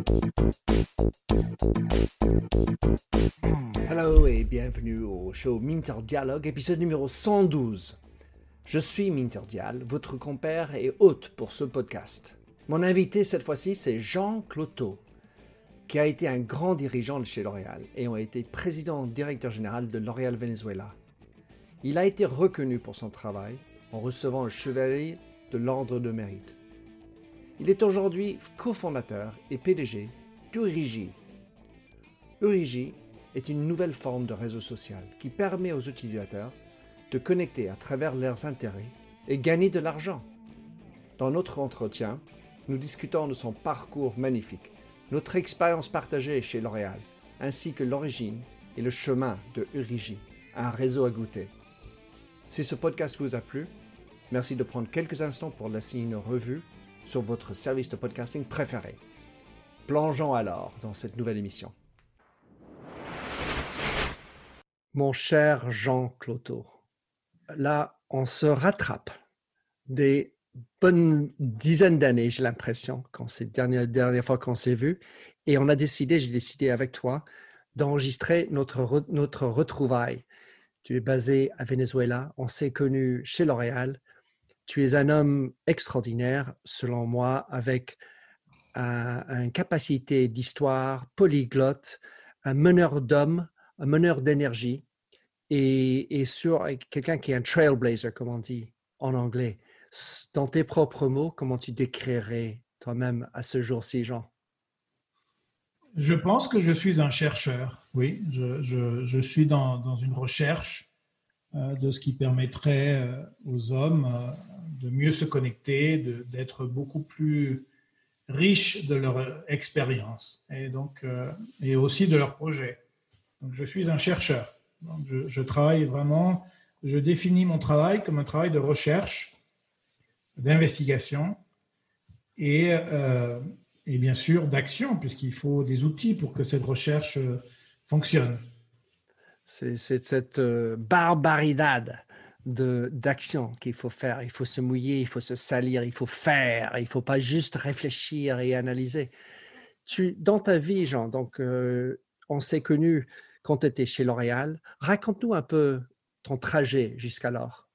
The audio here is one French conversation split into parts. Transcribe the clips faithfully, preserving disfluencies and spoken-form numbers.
Hello et bienvenue au show Minter Dialogue, épisode numéro cent douze. Je suis Minter Dial, votre compère et hôte pour ce podcast. Mon invité cette fois-ci, c'est Jean Cloteau, qui a été un grand dirigeant de chez L'Oréal et a été président directeur général de L'Oréal Venezuela. Il a été reconnu pour son travail en recevant le chevalier de l'Ordre de Mérite. Il est aujourd'hui cofondateur et P D G d'Urigi. Urigi est une nouvelle forme de réseau social qui permet aux utilisateurs de connecter à travers leurs intérêts et gagner de l'argent. Dans notre entretien, nous discutons de son parcours magnifique, notre expérience partagée chez L'Oréal, ainsi que l'origine et le chemin de Urigi, un réseau à goûter. Si ce podcast vous a plu, merci de prendre quelques instants pour laisser une revue sur votre service de podcasting préféré. Plongeons alors dans cette nouvelle émission. Mon cher Jean Cloteau, là, on se rattrape des bonnes dizaines d'années, j'ai l'impression, quand c'est la dernière, dernière fois qu'on s'est vu, et on a décidé, j'ai décidé avec toi, d'enregistrer notre, re, notre retrouvaille. Tu es basé à Venezuela, on s'est connus chez L'Oréal. Tu es un homme extraordinaire, selon moi, avec un, une capacité d'histoire, polyglotte, un meneur d'hommes, un meneur d'énergie, et, et sur quelqu'un qui est un trailblazer, comme on dit en anglais. Dans tes propres mots, comment tu décrirais toi-même à ce jour-ci, Jean? Je pense que je suis un chercheur, oui. Je, je, je suis dans, dans une recherche euh, de ce qui permettrait euh, aux hommes euh, de mieux se connecter, de, d'être beaucoup plus riches de leur expérience et, donc, euh, et aussi de leur projet. Donc, je suis un chercheur. Donc, je, je travaille vraiment, je définis mon travail comme un travail de recherche, d'investigation et, euh, et bien sûr d'action, puisqu'il faut des outils pour que cette recherche fonctionne. C'est, c'est cette euh, barbaridade de, d'action qu'il faut faire. Il faut se mouiller, il faut se salir, il faut faire. Il ne faut pas juste réfléchir et analyser. Tu, dans ta vie, Jean, donc, euh, on s'est connus quand tu étais chez L'Oréal. Raconte-nous un peu ton trajet jusqu'alors.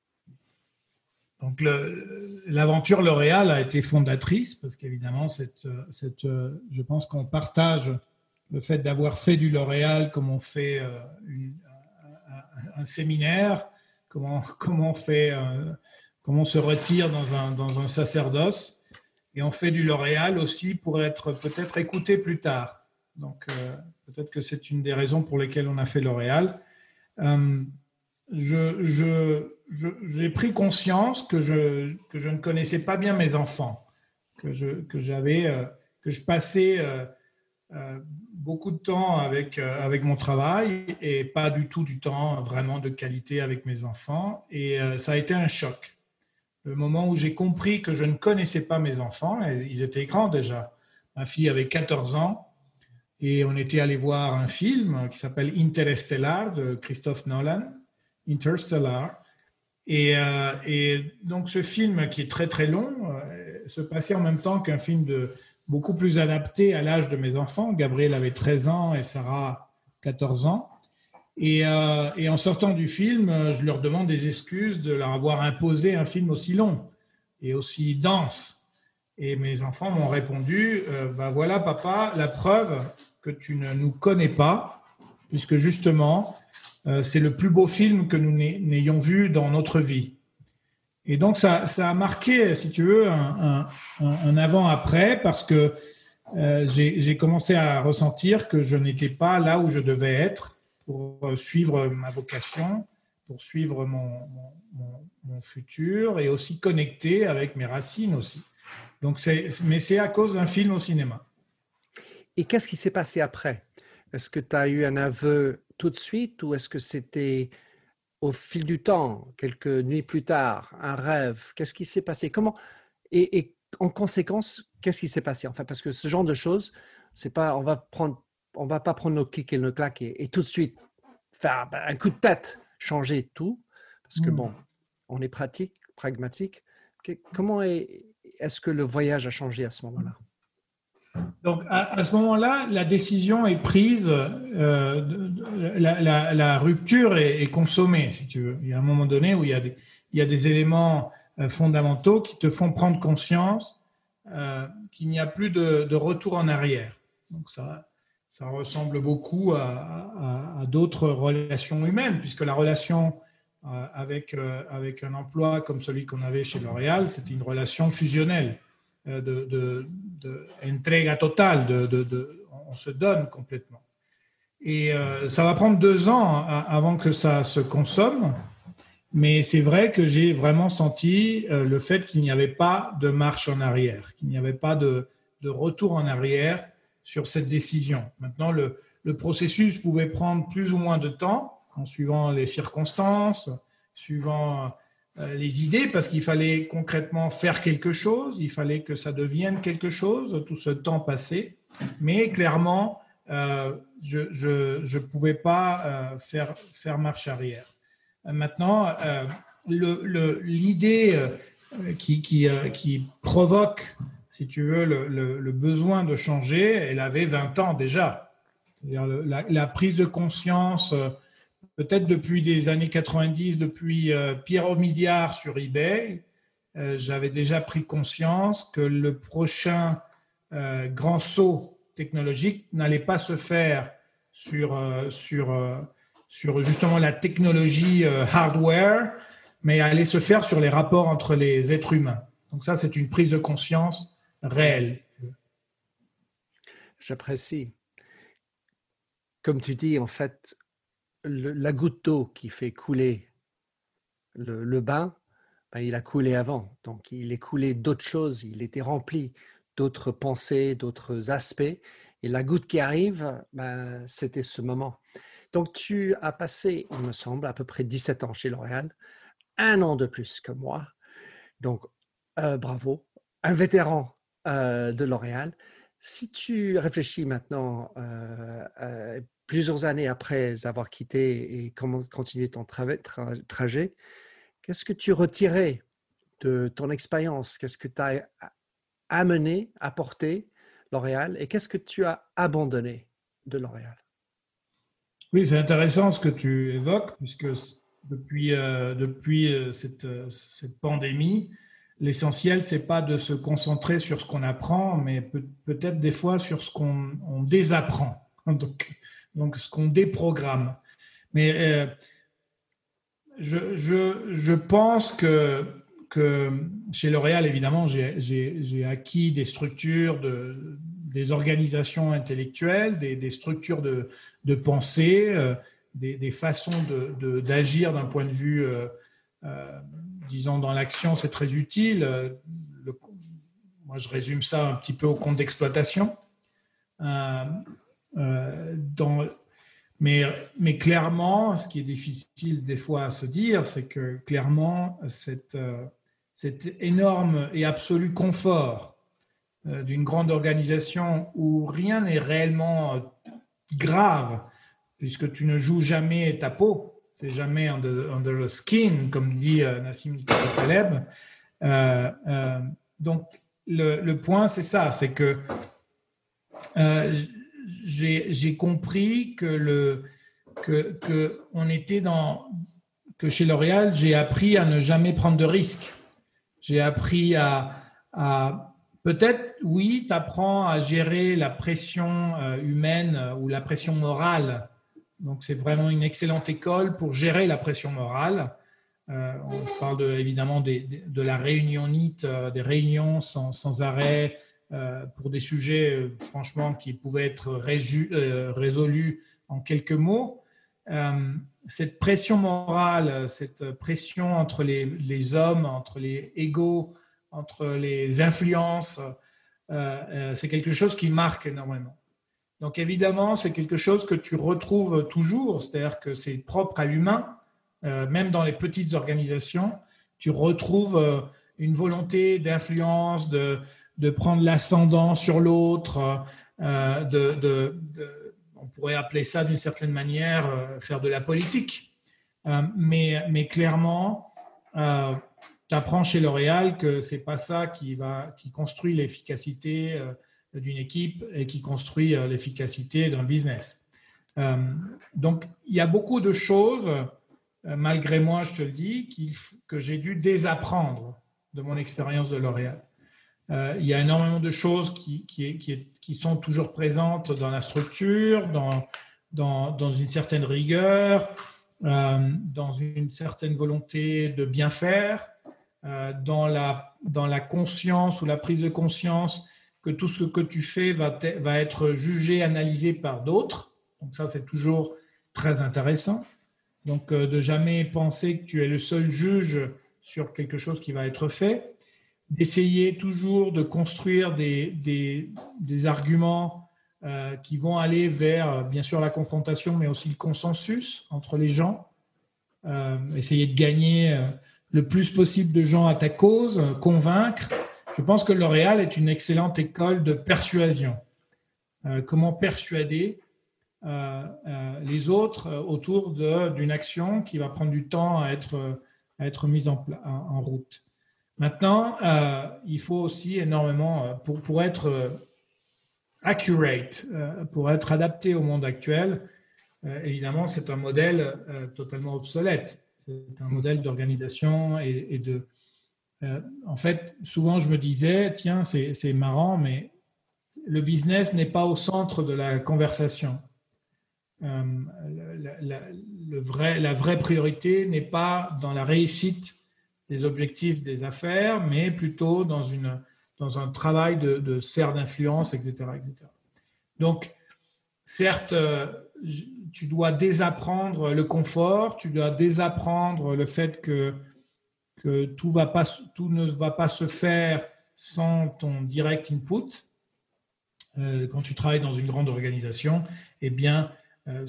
Donc, le, l'aventure L'Oréal a été fondatrice parce qu'évidemment, cette, cette, je pense qu'on partage le fait d'avoir fait du L'Oréal comme on fait une, un, un séminaire, comment, comment, on fait, comment on se retire dans un, dans un sacerdoce. Et on fait du L'Oréal aussi pour être peut-être écouté plus tard. Donc, euh, peut-être que c'est une des raisons pour lesquelles on a fait L'Oréal. Euh, je, je, je, j'ai pris conscience que je, que je ne connaissais pas bien mes enfants, que je, que j'avais, euh, que je passais euh, euh, beaucoup de temps avec, euh, avec mon travail et pas du tout du temps vraiment de qualité avec mes enfants. Et euh, ça a été un choc. Le moment où j'ai compris que je ne connaissais pas mes enfants, ils étaient grands déjà. Ma fille avait quatorze ans et on était allé voir un film qui s'appelle Interstellar de Christopher Nolan, Interstellar. Et, euh, et donc ce film qui est très très long euh, se passait en même temps qu'un film de, beaucoup plus adapté à l'âge de mes enfants. Gabriel avait treize ans et Sarah quatorze ans. Et, euh, et en sortant du film, je leur demande des excuses de leur avoir imposé un film aussi long et aussi dense. Et mes enfants m'ont répondu, euh, ben voilà papa, la preuve que tu ne nous connais pas, puisque justement, euh, c'est le plus beau film que nous n'ayons vu dans notre vie. Et donc ça, ça a marqué, si tu veux, un, un, un avant-après, parce que euh, j'ai, j'ai commencé à ressentir que je n'étais pas là où je devais être pour suivre ma vocation, pour suivre mon, mon, mon futur et aussi connecter avec mes racines aussi. Donc c'est, mais c'est à cause d'un film au cinéma. Et qu'est-ce qui s'est passé après? Est-ce que tu as eu un aveu tout de suite ou est-ce que c'était au fil du temps, quelques nuits plus tard, un rêve? Qu'est-ce qui s'est passé? Comment et, et en conséquence, qu'est-ce qui s'est passé? Enfin, parce que ce genre de choses, c'est pas, on va prendre on ne va pas prendre nos clics et nos claques et, et tout de suite faire un coup de tête, changer tout, parce que bon, on est pratique, pragmatique. Comment est, est-ce que le voyage a changé à ce moment-là? Donc, à, à ce moment-là, la décision est prise, euh, de, de, la, la, la rupture est, est consommée, si tu veux. Il y a un moment donné où il y a des, il y a des éléments euh, fondamentaux qui te font prendre conscience euh, qu'il n'y a plus de, de retour en arrière. Donc, ça, ça ressemble beaucoup à, à, à d'autres relations humaines, puisque la relation euh, avec, euh, avec un emploi comme celui qu'on avait chez L'Oréal, c'était une relation fusionnelle. De, de, de entrega totale, de, de, de, on se donne complètement. Et euh, ça va prendre deux ans avant que ça se consomme, mais c'est vrai que j'ai vraiment senti euh, le fait qu'il n'y avait pas de marche en arrière, qu'il n'y avait pas de, de retour en arrière sur cette décision. Maintenant, le, le processus pouvait prendre plus ou moins de temps en suivant les circonstances, suivant les idées, parce qu'il fallait concrètement faire quelque chose, il fallait que ça devienne quelque chose, tout ce temps passé, mais clairement, euh, je ne pouvais pas euh, faire, faire marche arrière. Maintenant, euh, le, le, l'idée euh, qui, qui, euh, qui provoque, si tu veux, le, le, le besoin de changer, elle avait vingt ans déjà. C'est-à-dire la, la prise de conscience, euh, peut-être depuis des années quatre-vingt-dix, depuis euh, Pierre Omidyar sur eBay, euh, j'avais déjà pris conscience que le prochain euh, grand saut technologique n'allait pas se faire sur, euh, sur, euh, sur justement la technologie euh, hardware, mais allait se faire sur les rapports entre les êtres humains. Donc ça, c'est une prise de conscience réelle. J'apprécie. Comme tu dis, en fait, le, la goutte d'eau qui fait couler le, le bain, ben, il a coulé avant. Donc, il est coulé d'autres choses, il était rempli d'autres pensées, d'autres aspects. Et la goutte qui arrive, ben, c'était ce moment. Donc, tu as passé, il me semble, à peu près dix-sept ans chez L'Oréal, un an de plus que moi. Donc, euh, bravo, un vétéran euh, de L'Oréal. Si tu réfléchis maintenant, euh, euh, plusieurs années après avoir quitté et comment continuer ton tra- tra- trajet, qu'est-ce que tu retirais de ton expérience? Qu'est-ce que tu as amené, apporté L'Oréal et qu'est-ce que tu as abandonné de L'Oréal? Oui, c'est intéressant ce que tu évoques, puisque depuis, euh, depuis euh, cette, cette pandémie, l'essentiel, c'est pas de se concentrer sur ce qu'on apprend, mais peut, peut-être des fois sur ce qu'on on désapprend, donc, donc ce qu'on déprogramme. Mais euh, je, je, je pense que, que chez L'Oréal, évidemment, j'ai, j'ai, j'ai acquis des structures, de, des organisations intellectuelles, des, des structures de, de pensée, euh, des, des façons de, de, d'agir d'un point de vue, euh, euh, disons, dans l'action, c'est très utile. Le, moi, je résume ça un petit peu au compte d'exploitation. Euh, euh, dans Mais, mais clairement, ce qui est difficile des fois à se dire, c'est que clairement, cette, euh, cet énorme et absolu confort euh, d'une grande organisation où rien n'est réellement euh, grave, puisque tu ne joues jamais ta peau, c'est jamais under, under the skin, comme dit euh, Nassim Taleb. Euh, euh, donc, le, le point, c'est ça, c'est que euh, j'ai, j'ai compris que le que, que on était dans que chez L'Oréal, j'ai appris à ne jamais prendre de risques. J'ai appris à, à peut-être, oui, tu apprends à gérer la pression euh, humaine euh, ou la pression morale. Donc, c'est vraiment une excellente école pour gérer la pression morale. Euh, je parle de, évidemment des, de, de la réunion N I T, euh, des réunions sans, sans arrêt euh, pour des sujets, euh, franchement, qui pouvaient être résu, euh, résolus en quelques mots. Euh, cette pression morale, cette pression entre les, les hommes, entre les égos, entre les influences, euh, euh, c'est quelque chose qui marque énormément. Donc évidemment, c'est quelque chose que tu retrouves toujours, c'est-à-dire que c'est propre à l'humain, euh, même dans les petites organisations, tu retrouves euh, une volonté d'influence, de, de prendre l'ascendant sur l'autre, euh, de, de, de on pourrait appeler ça d'une certaine manière euh, faire de la politique. Euh, mais, mais clairement, euh, tu apprends chez L'Oréal que ce n'est pas ça qui, va, qui construit l'efficacité, euh, d'une équipe et qui construit euh, l'efficacité d'un business. Euh, donc, il y a beaucoup de choses, euh, malgré moi, je te le dis, qu'il, que j'ai dû désapprendre de mon expérience de L'Oréal. Euh, il y a énormément de choses qui, qui, qui, qui sont toujours présentes dans la structure, dans, dans, dans une certaine rigueur, euh, dans une certaine volonté de bien faire, euh, dans, la, dans la conscience ou la prise de conscience que tout ce que tu fais va, te, va être jugé, analysé par d'autres. Donc ça, c'est toujours très intéressant. Donc, euh, de jamais penser que tu es le seul juge sur quelque chose qui va être fait. D'essayer toujours de construire des, des, des arguments euh, qui vont aller vers, bien sûr, la confrontation, mais aussi le consensus entre les gens. Euh, essayer de gagner euh, le plus possible de gens à ta cause, euh, convaincre. Je pense que L'Oréal est une excellente école de persuasion. Euh, comment persuader euh, euh, les autres euh, autour de, d'une action qui va prendre du temps à être, à être mise en, en route. Maintenant, euh, il faut aussi énormément, pour, pour être euh, accurate, euh, pour être adapté au monde actuel, euh, évidemment, c'est un modèle euh, totalement obsolète. C'est un modèle d'organisation et, et de... Euh, en fait, souvent, je me disais, tiens, c'est, c'est marrant, mais le business n'est pas au centre de la conversation. Euh, la, la, le vrai, la vraie priorité n'est pas dans la réussite des objectifs des affaires, mais plutôt dans, une, dans un travail de, de sphère d'influence, et cetera, et cetera. Donc, certes, tu dois désapprendre le confort, tu dois désapprendre le fait que, que tout, va pas, tout ne va pas se faire sans ton direct input. Euh, quand tu travailles dans une grande organisation, eh bien, euh,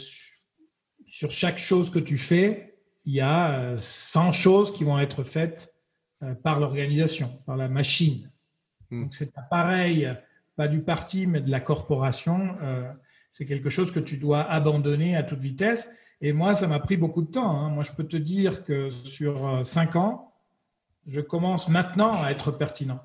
sur chaque chose que tu fais, il y a cent choses qui vont être faites par l'organisation, par la machine. Mmh. Donc, cet appareil, pas du parti, mais de la corporation, euh, c'est quelque chose que tu dois abandonner à toute vitesse. Et moi, ça m'a pris beaucoup de temps. Hein. Moi, je peux te dire que sur cinq ans, je commence maintenant à être pertinent.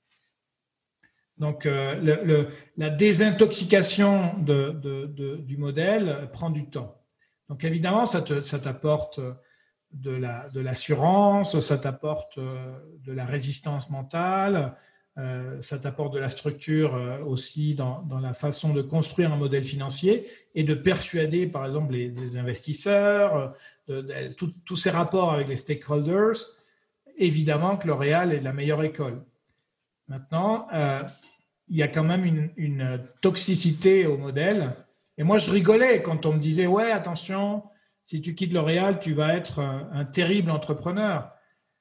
Donc, euh, le, le, la désintoxication de, de, de, du modèle prend du temps. Donc, évidemment, ça, te, ça t'apporte de, la, de l'assurance, ça t'apporte de la résistance mentale, euh, ça t'apporte de la structure aussi dans, dans la façon de construire un modèle financier et de persuader, par exemple, les, les investisseurs, de, de, tous ces rapports avec les stakeholders. Évidemment que L'Oréal est la meilleure école. Maintenant, euh, il y a quand même une, une toxicité au modèle. Et moi, je rigolais quand on me disait « Ouais, attention, si tu quittes L'Oréal, tu vas être un, un terrible entrepreneur. Euh, »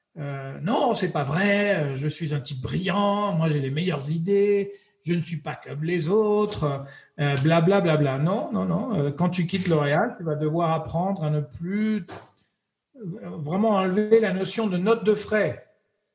Non, c'est pas vrai. Je suis un type brillant. Moi, j'ai les meilleures idées. Je ne suis pas comme les autres. Euh, bla, bla, bla, bla. Non, non, non. Quand tu quittes L'Oréal, tu vas devoir apprendre à ne plus vraiment enlever la notion de note de frais.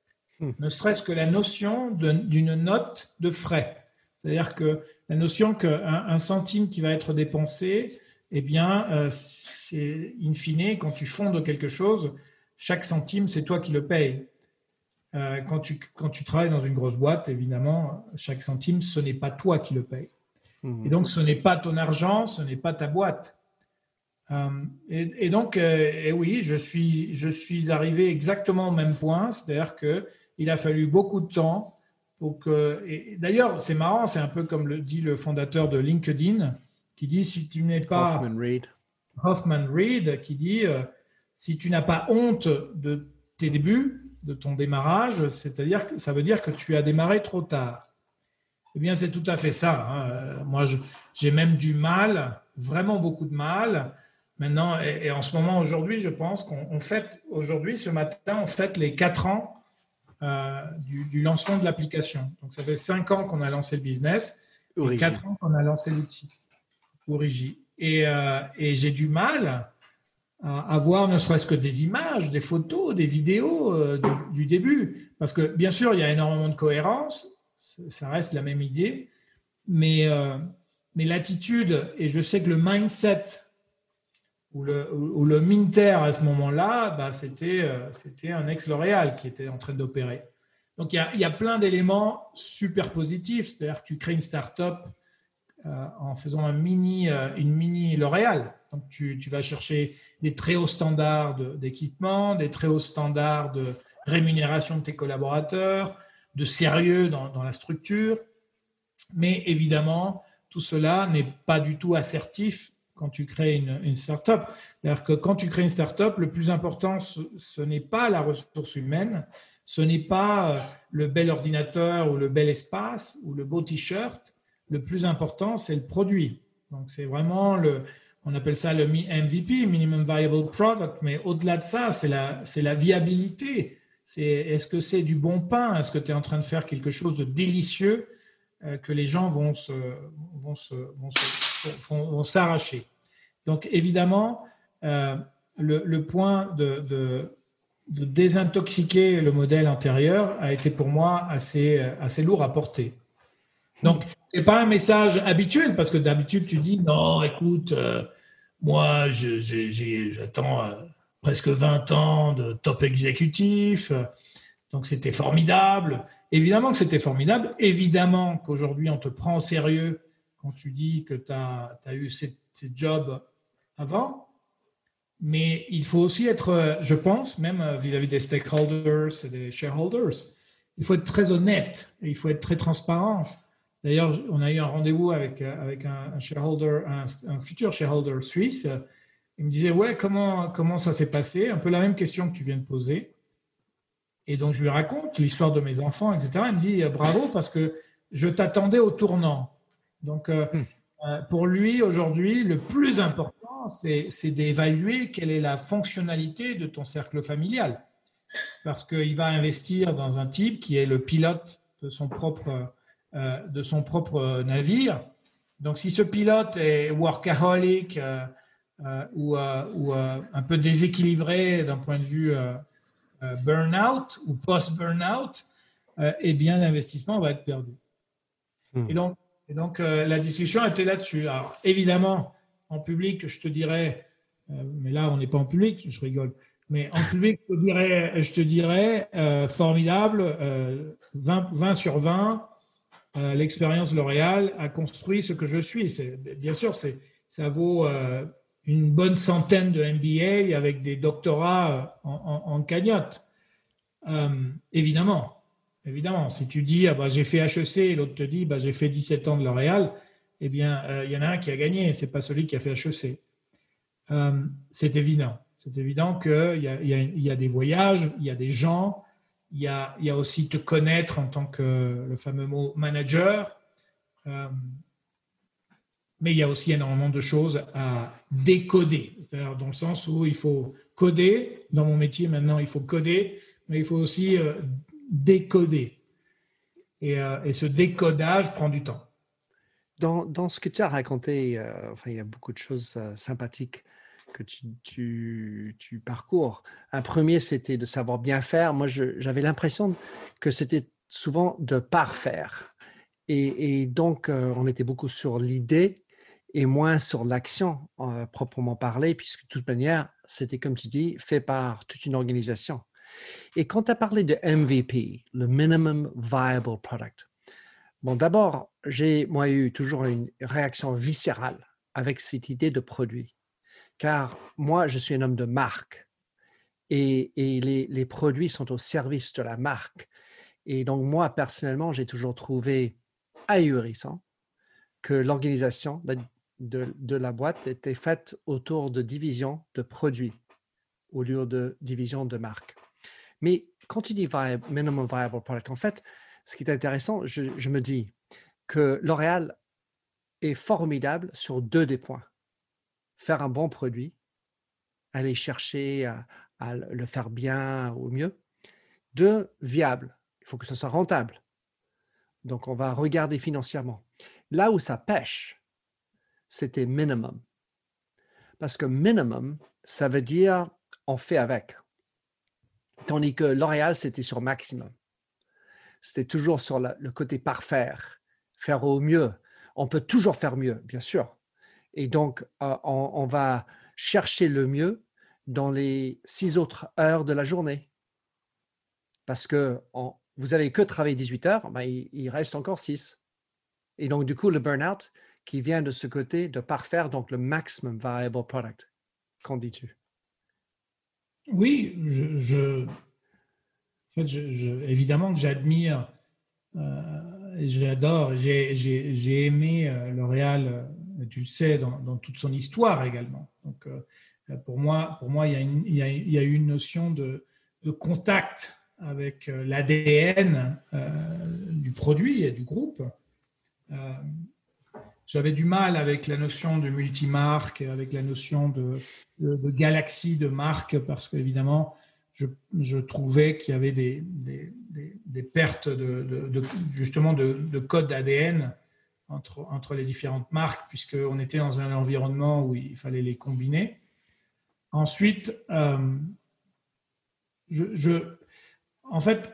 Ne serait-ce que la notion de, d'une note de frais. C'est-à-dire que la notion qu'un un centime qui va être dépensé, eh bien, euh, c'est in fine, quand tu fondes quelque chose, chaque centime, c'est toi qui le payes. Euh, quand, tu, quand tu travailles dans une grosse boîte, évidemment, chaque centime, ce n'est pas toi qui le payes. Mmh. Et donc, ce n'est pas ton argent, ce n'est pas ta boîte. Euh, et, et donc, euh, et oui, je suis, je suis arrivé exactement au même point, c'est-à-dire qu'il a fallu beaucoup de temps pour que… Et d'ailleurs, c'est marrant, c'est un peu comme le dit le fondateur de LinkedIn, qui dit, si tu n'es pas… Hoffman Reed. Hoffman Reed, qui dit, euh, si tu n'as pas honte de tes débuts, de ton démarrage, c'est-à-dire que ça veut dire que tu as démarré trop tard. Eh bien, c'est tout à fait ça. Hein. Moi, je, j'ai même du mal, vraiment beaucoup de mal. Maintenant, et, et en ce moment, aujourd'hui, je pense qu'on on fête, aujourd'hui, ce matin, on fête les quatre ans euh, du, du lancement de l'application. Donc, ça fait cinq ans qu'on a lancé le business et quatre ans qu'on a lancé l'outil, Origi. Et, euh, et j'ai du mal à avoir ne serait-ce que des images, des photos, des vidéos euh, du, du début. Parce que, bien sûr, il y a énormément de cohérence, ça reste la même idée, mais, euh, mais l'attitude, et je sais que le mindset ou le, ou le Minter à ce moment-là, bah, c'était, euh, c'était un ex-L'Oréal qui était en train d'opérer. Donc, il y a, il y a plein d'éléments super positifs. C'est-à-dire que tu crées une start-up euh, en faisant un mini, euh, une mini L'Oréal. Donc, tu, tu vas chercher des très hauts standards de, d'équipement, des très hauts standards de rémunération de tes collaborateurs, de sérieux dans, dans la structure. Mais évidemment, tout cela n'est pas du tout assertif quand tu crées une, une start-up. C'est-à-dire que quand tu crées une start-up, le plus important, ce, ce n'est pas la ressource humaine, ce n'est pas le bel ordinateur ou le bel espace ou le beau t-shirt. Le plus important, c'est le produit. Donc, c'est vraiment le, on appelle ça le M V P, Minimum Viable Product, mais au-delà de ça, c'est la, c'est la viabilité. C'est, est-ce que c'est du bon pain? Est-ce que tu es en train de faire quelque chose de délicieux euh, que les gens vont, se, vont, se, vont, se, vont, vont s'arracher? Donc, évidemment, euh, le, le point de, de de désintoxiquer le modèle antérieur a été pour moi assez, assez lourd à porter. Donc, ce n'est pas un message habituel, parce que d'habitude, tu dis, non, écoute, euh, moi, je, je, j'ai, j'attends euh, presque vingt ans de top exécutif, euh, donc c'était formidable. Évidemment que c'était formidable. Évidemment qu'aujourd'hui, on te prend au sérieux quand tu dis que tu as eu ces, ces jobs avant. Mais il faut aussi être, je pense, même vis-à-vis des stakeholders et des shareholders, il faut être très honnête et il faut être très transparent. D'ailleurs, on a eu un rendez-vous avec, avec un, un shareholder, un, un futur shareholder suisse. Il me disait, ouais, comment, comment ça s'est passé? Un peu la même question que tu viens de poser. Et donc, je lui raconte l'histoire de mes enfants, et cetera. Il me dit, bravo, parce que je t'attendais au tournant. Donc, euh, hmm. pour lui, aujourd'hui, le plus important, c'est, c'est d'évaluer quelle est la fonctionnalité de ton cercle familial. Parce qu'il va investir dans un type qui est le pilote de son propre, euh, de son propre navire. Donc, si ce pilote est workaholic euh, euh, ou, euh, ou euh, un peu déséquilibré d'un point de vue euh, euh, burn-out ou post-burn-out, euh, eh bien, l'investissement va être perdu. Mmh. Et donc, et donc euh, la discussion était là-dessus. Alors, évidemment, en public, je te dirais, euh, mais là, on n'est pas en public, je rigole, mais en public, je te dirais, je te dirais euh, formidable, euh, vingt, vingt sur vingt, euh, l'expérience L'Oréal a construit ce que je suis. C'est, bien sûr, c'est, ça vaut euh, une bonne centaine de M B A avec des doctorats en, en, en cagnotte. Euh, évidemment. Évidemment, si tu dis ah bah, j'ai fait H E C et l'autre te dit bah, j'ai fait dix-sept ans de L'Oréal, eh bien, il euh, y en a un qui a gagné, ce n'est pas celui qui a fait H E C. Euh, c'est évident. C'est évident qu'il y a, y, a, y a des voyages, il y a des gens, il y a, y a aussi te connaître en tant que le fameux mot manager. Euh, mais il y a aussi énormément de choses à décoder, c'est-à-dire dans le sens où il faut coder. Dans mon métier maintenant, il faut coder, mais il faut aussi euh, décoder. Et, euh, et ce décodage prend du temps. Dans, dans ce que tu as raconté, euh, enfin, il y a beaucoup de choses euh, sympathiques que tu, tu, tu parcours. Un premier, c'était de savoir bien faire. Moi, je, j'avais l'impression que c'était souvent de parfaire. Et, et donc, euh, on était beaucoup sur l'idée et moins sur l'action euh, proprement parlé, puisque de toute manière, c'était, comme tu dis, fait par toute une organisation. Et quand tu as parlé de M V P, le Minimum Viable Product, bon, d'abord, j'ai moi eu toujours une réaction viscérale avec cette idée de produit, car moi, je suis un homme de marque et, et les, les produits sont au service de la marque. Et donc, moi, personnellement, j'ai toujours trouvé ahurissant que l'organisation de, de la boîte était faite autour de divisions de produits au lieu de divisions de marque. Mais quand tu dis viable, minimum viable product, en fait, ce qui est intéressant, je, je me dis que L'Oréal est formidable sur deux des points. Faire un bon produit, aller chercher à, à le faire bien au mieux. Deux, viable. Il faut que ce soit rentable. Donc, on va regarder financièrement. Là où ça pêche, c'était minimum. Parce que minimum, ça veut dire on fait avec. Tandis que L'Oréal, c'était sur maximum. C'était toujours sur la, le côté parfaire, faire au mieux. On peut toujours faire mieux, bien sûr. Et donc, euh, on, on va chercher le mieux dans les six autres heures de la journée. Parce que on, vous avez que travaillé dix-huit heures, ben, il, il reste encore six. Et donc, du coup, le burn-out qui vient de ce côté de parfaire donc le maximum viable product. Qu'en dis-tu? Oui, je, je, en fait, je, je, évidemment que j'admire, euh, et j'adore, j'ai, j'ai, j'ai aimé euh, L'Oréal, euh, tu le sais, dans, dans toute son histoire également. Donc, euh, pour moi, pour moi, il y a une, il y a, il y a eu une notion de, de contact avec euh, l'A D N euh, du produit et du groupe. Euh, J'avais du mal avec la notion de multimarque, avec la notion de, de, de galaxie de marques, parce qu'évidemment, je, je trouvais qu'il y avait des, des, des, des pertes de, de, de, justement de, de code A D N entre, entre les différentes marques, puisqu'on était dans un environnement où il fallait les combiner. Ensuite, euh, je, je, en fait,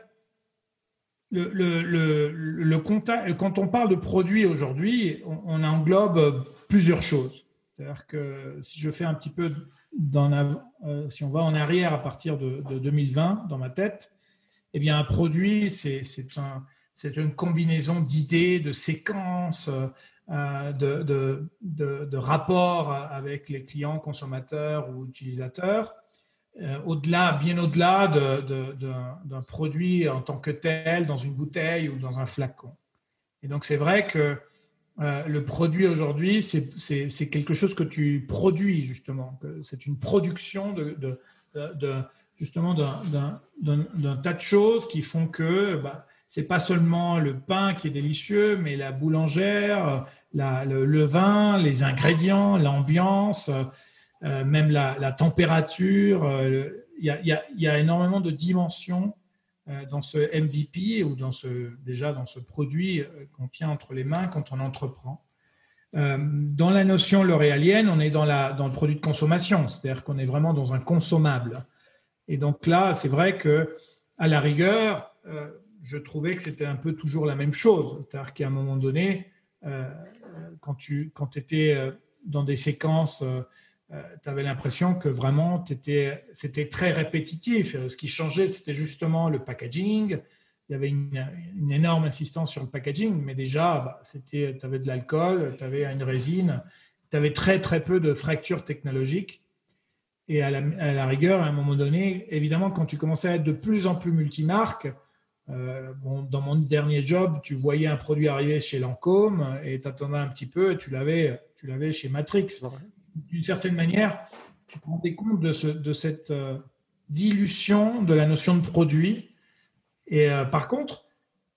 Le, le, le, le contact, quand on parle de produits aujourd'hui, on, on englobe plusieurs choses. C'est-à-dire que si je fais un petit peu dans, euh, si on va en arrière à partir de, de deux mille vingt dans ma tête, eh bien un produit, c'est, c'est, un, c'est une combinaison d'idées, de séquences, euh, de, de, de, de rapports avec les clients, consommateurs ou utilisateurs. Euh, au-delà, bien au-delà de, de, de, d'un produit en tant que tel, dans une bouteille ou dans un flacon. Et donc, c'est vrai que euh, le produit aujourd'hui, c'est, c'est, c'est quelque chose que tu produis, justement. Que c'est une production de, de, de, de justement d'un, d'un, d'un, d'un tas de choses qui font que bah, c'est pas seulement le pain qui est délicieux, mais la boulangère, la, le, le vin, les ingrédients, l'ambiance, Euh, même la, la température. Euh, il, y a, il, y a, il y a énormément de dimensions euh, dans ce M V P ou dans ce, déjà dans ce produit euh, qu'on tient entre les mains quand on entreprend. Euh, dans la notion l'oréalienne, on est dans, la, dans le produit de consommation, c'est-à-dire qu'on est vraiment dans un consommable. Et donc là, c'est vrai qu'à la rigueur, euh, je trouvais que c'était un peu toujours la même chose. C'est-à-dire qu'à un moment donné, euh, quand tu quand étais dans des séquences euh, Euh, tu avais l'impression que vraiment t'étais, c'était très répétitif. Ce qui changeait, c'était justement le packaging. Il y avait une, une énorme insistance sur le packaging, mais déjà, bah, c'était, tu avais de l'alcool, tu avais une résine, tu avais très, très peu de fractures technologiques. Et à la, à la rigueur, à un moment donné, évidemment, quand tu commençais à être de plus en plus multimarque, euh, bon, dans mon dernier job, tu voyais un produit arriver chez Lancôme et tu attendais un petit peu et tu l'avais, tu l'avais chez Matrix. D'une certaine manière, tu te rendais compte de, ce, de cette euh, dilution de la notion de produit. Et euh, par contre,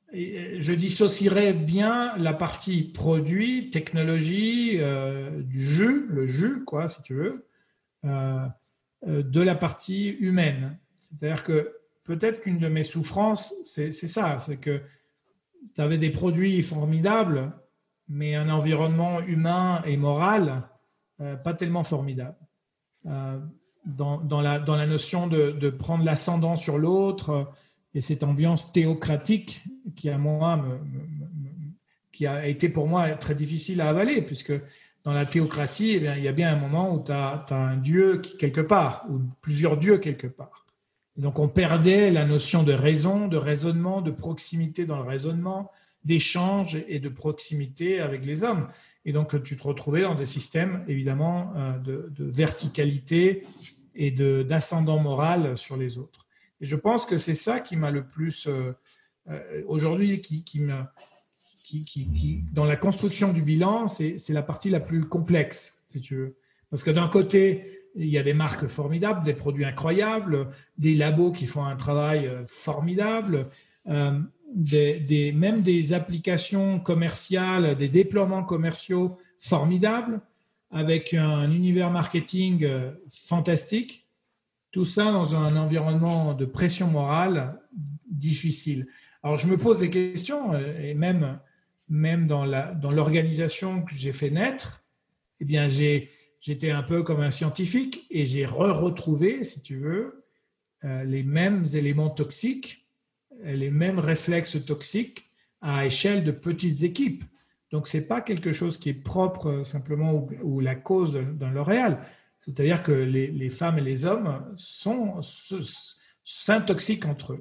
je dissocierais bien la partie produit, technologie, euh, du jus, le jus, quoi, si tu veux, euh, euh, de la partie humaine. C'est-à-dire que peut-être qu'une de mes souffrances, c'est, c'est ça, c'est que tu avais des produits formidables, mais un environnement humain et moral Euh, pas tellement formidable. Euh, dans, dans, la, dans la notion de, de prendre l'ascendant sur l'autre euh, et cette ambiance théocratique qui, à moi, me, me, me, qui a été pour moi très difficile à avaler, puisque dans la théocratie, eh bien, il y a bien un moment où tu as un dieu qui, quelque part, ou plusieurs dieux quelque part. Et donc on perdait la notion de raison, de raisonnement, de proximité dans le raisonnement, d'échange et de proximité avec les hommes. Et donc, tu te retrouvais dans des systèmes, évidemment, de, de verticalité et de, d'ascendant moral sur les autres. Et je pense que c'est ça qui m'a le plus, euh, aujourd'hui, qui, qui me, qui, qui, qui, dans la construction du bilan, c'est, c'est la partie la plus complexe, si tu veux. Parce que d'un côté, il y a des marques formidables, des produits incroyables, des labos qui font un travail formidable, euh, Des, des, même des applications commerciales, des déploiements commerciaux formidables, avec un univers marketing fantastique, tout ça dans un environnement de pression morale difficile. Alors je me pose des questions, et même, même dans, la, dans l'organisation que j'ai fait naître, eh bien j'ai, j'étais un peu comme un scientifique et j'ai re-retrouvé, si tu veux, euh, les mêmes éléments toxiques, les mêmes réflexes toxiques à échelle de petites équipes. Donc, ce n'est pas quelque chose qui est propre simplement ou, ou la cause d'un L'Oréal. C'est-à-dire que les, les femmes et les hommes sont, s'intoxiquent entre eux.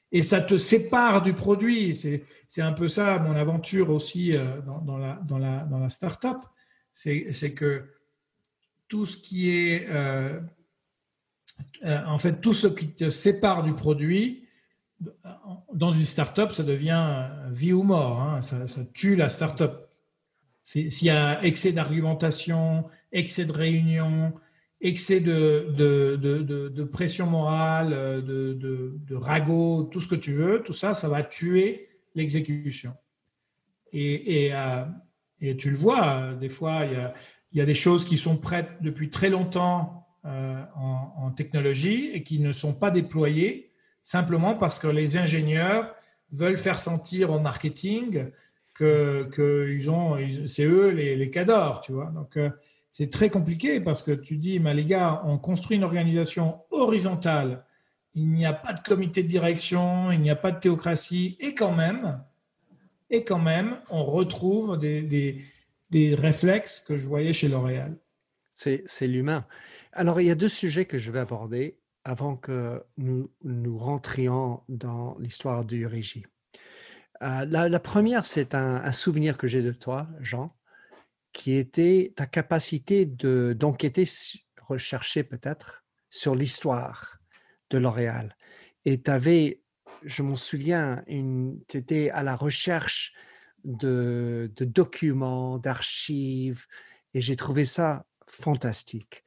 et ça te sépare du produit. C'est, c'est un peu ça mon aventure aussi euh, dans, dans, la, dans, la, dans la start-up. C'est, c'est que tout ce qui est, euh, euh, en fait, tout ce qui te sépare du produit, dans une start-up, ça devient vie ou mort. Hein. Ça, ça tue la start-up. S'il y a excès d'argumentation, excès de réunion, excès de, de, de, de, de pression morale, de, de, de ragot, tout ce que tu veux, tout ça, ça va tuer l'exécution. Et, et, euh, et tu le vois, des fois, il y a, il y a des choses qui sont prêtes depuis très longtemps euh, en, en technologie et qui ne sont pas déployées simplement parce que les ingénieurs veulent faire sentir au marketing que, que ils ont, c'est eux les, les cadors, tu vois. Donc, euh, c'est très compliqué parce que tu dis, mais les gars, on construit une organisation horizontale, il n'y a pas de comité de direction, il n'y a pas de théocratie, et quand même, et quand même, on retrouve des, des, des réflexes que je voyais chez L'Oréal. C'est, c'est l'humain. Alors, il y a deux sujets que je vais aborder avant que nous, nous rentrions dans l'histoire du Régie. Euh, la, la première, c'est un, un souvenir que j'ai de toi, Jean, qui était ta capacité de, d'enquêter, rechercher peut-être, sur l'histoire de L'Oréal. Et tu avais, je m'en souviens, tu étais à la recherche de, de documents, d'archives, et j'ai trouvé ça fantastique.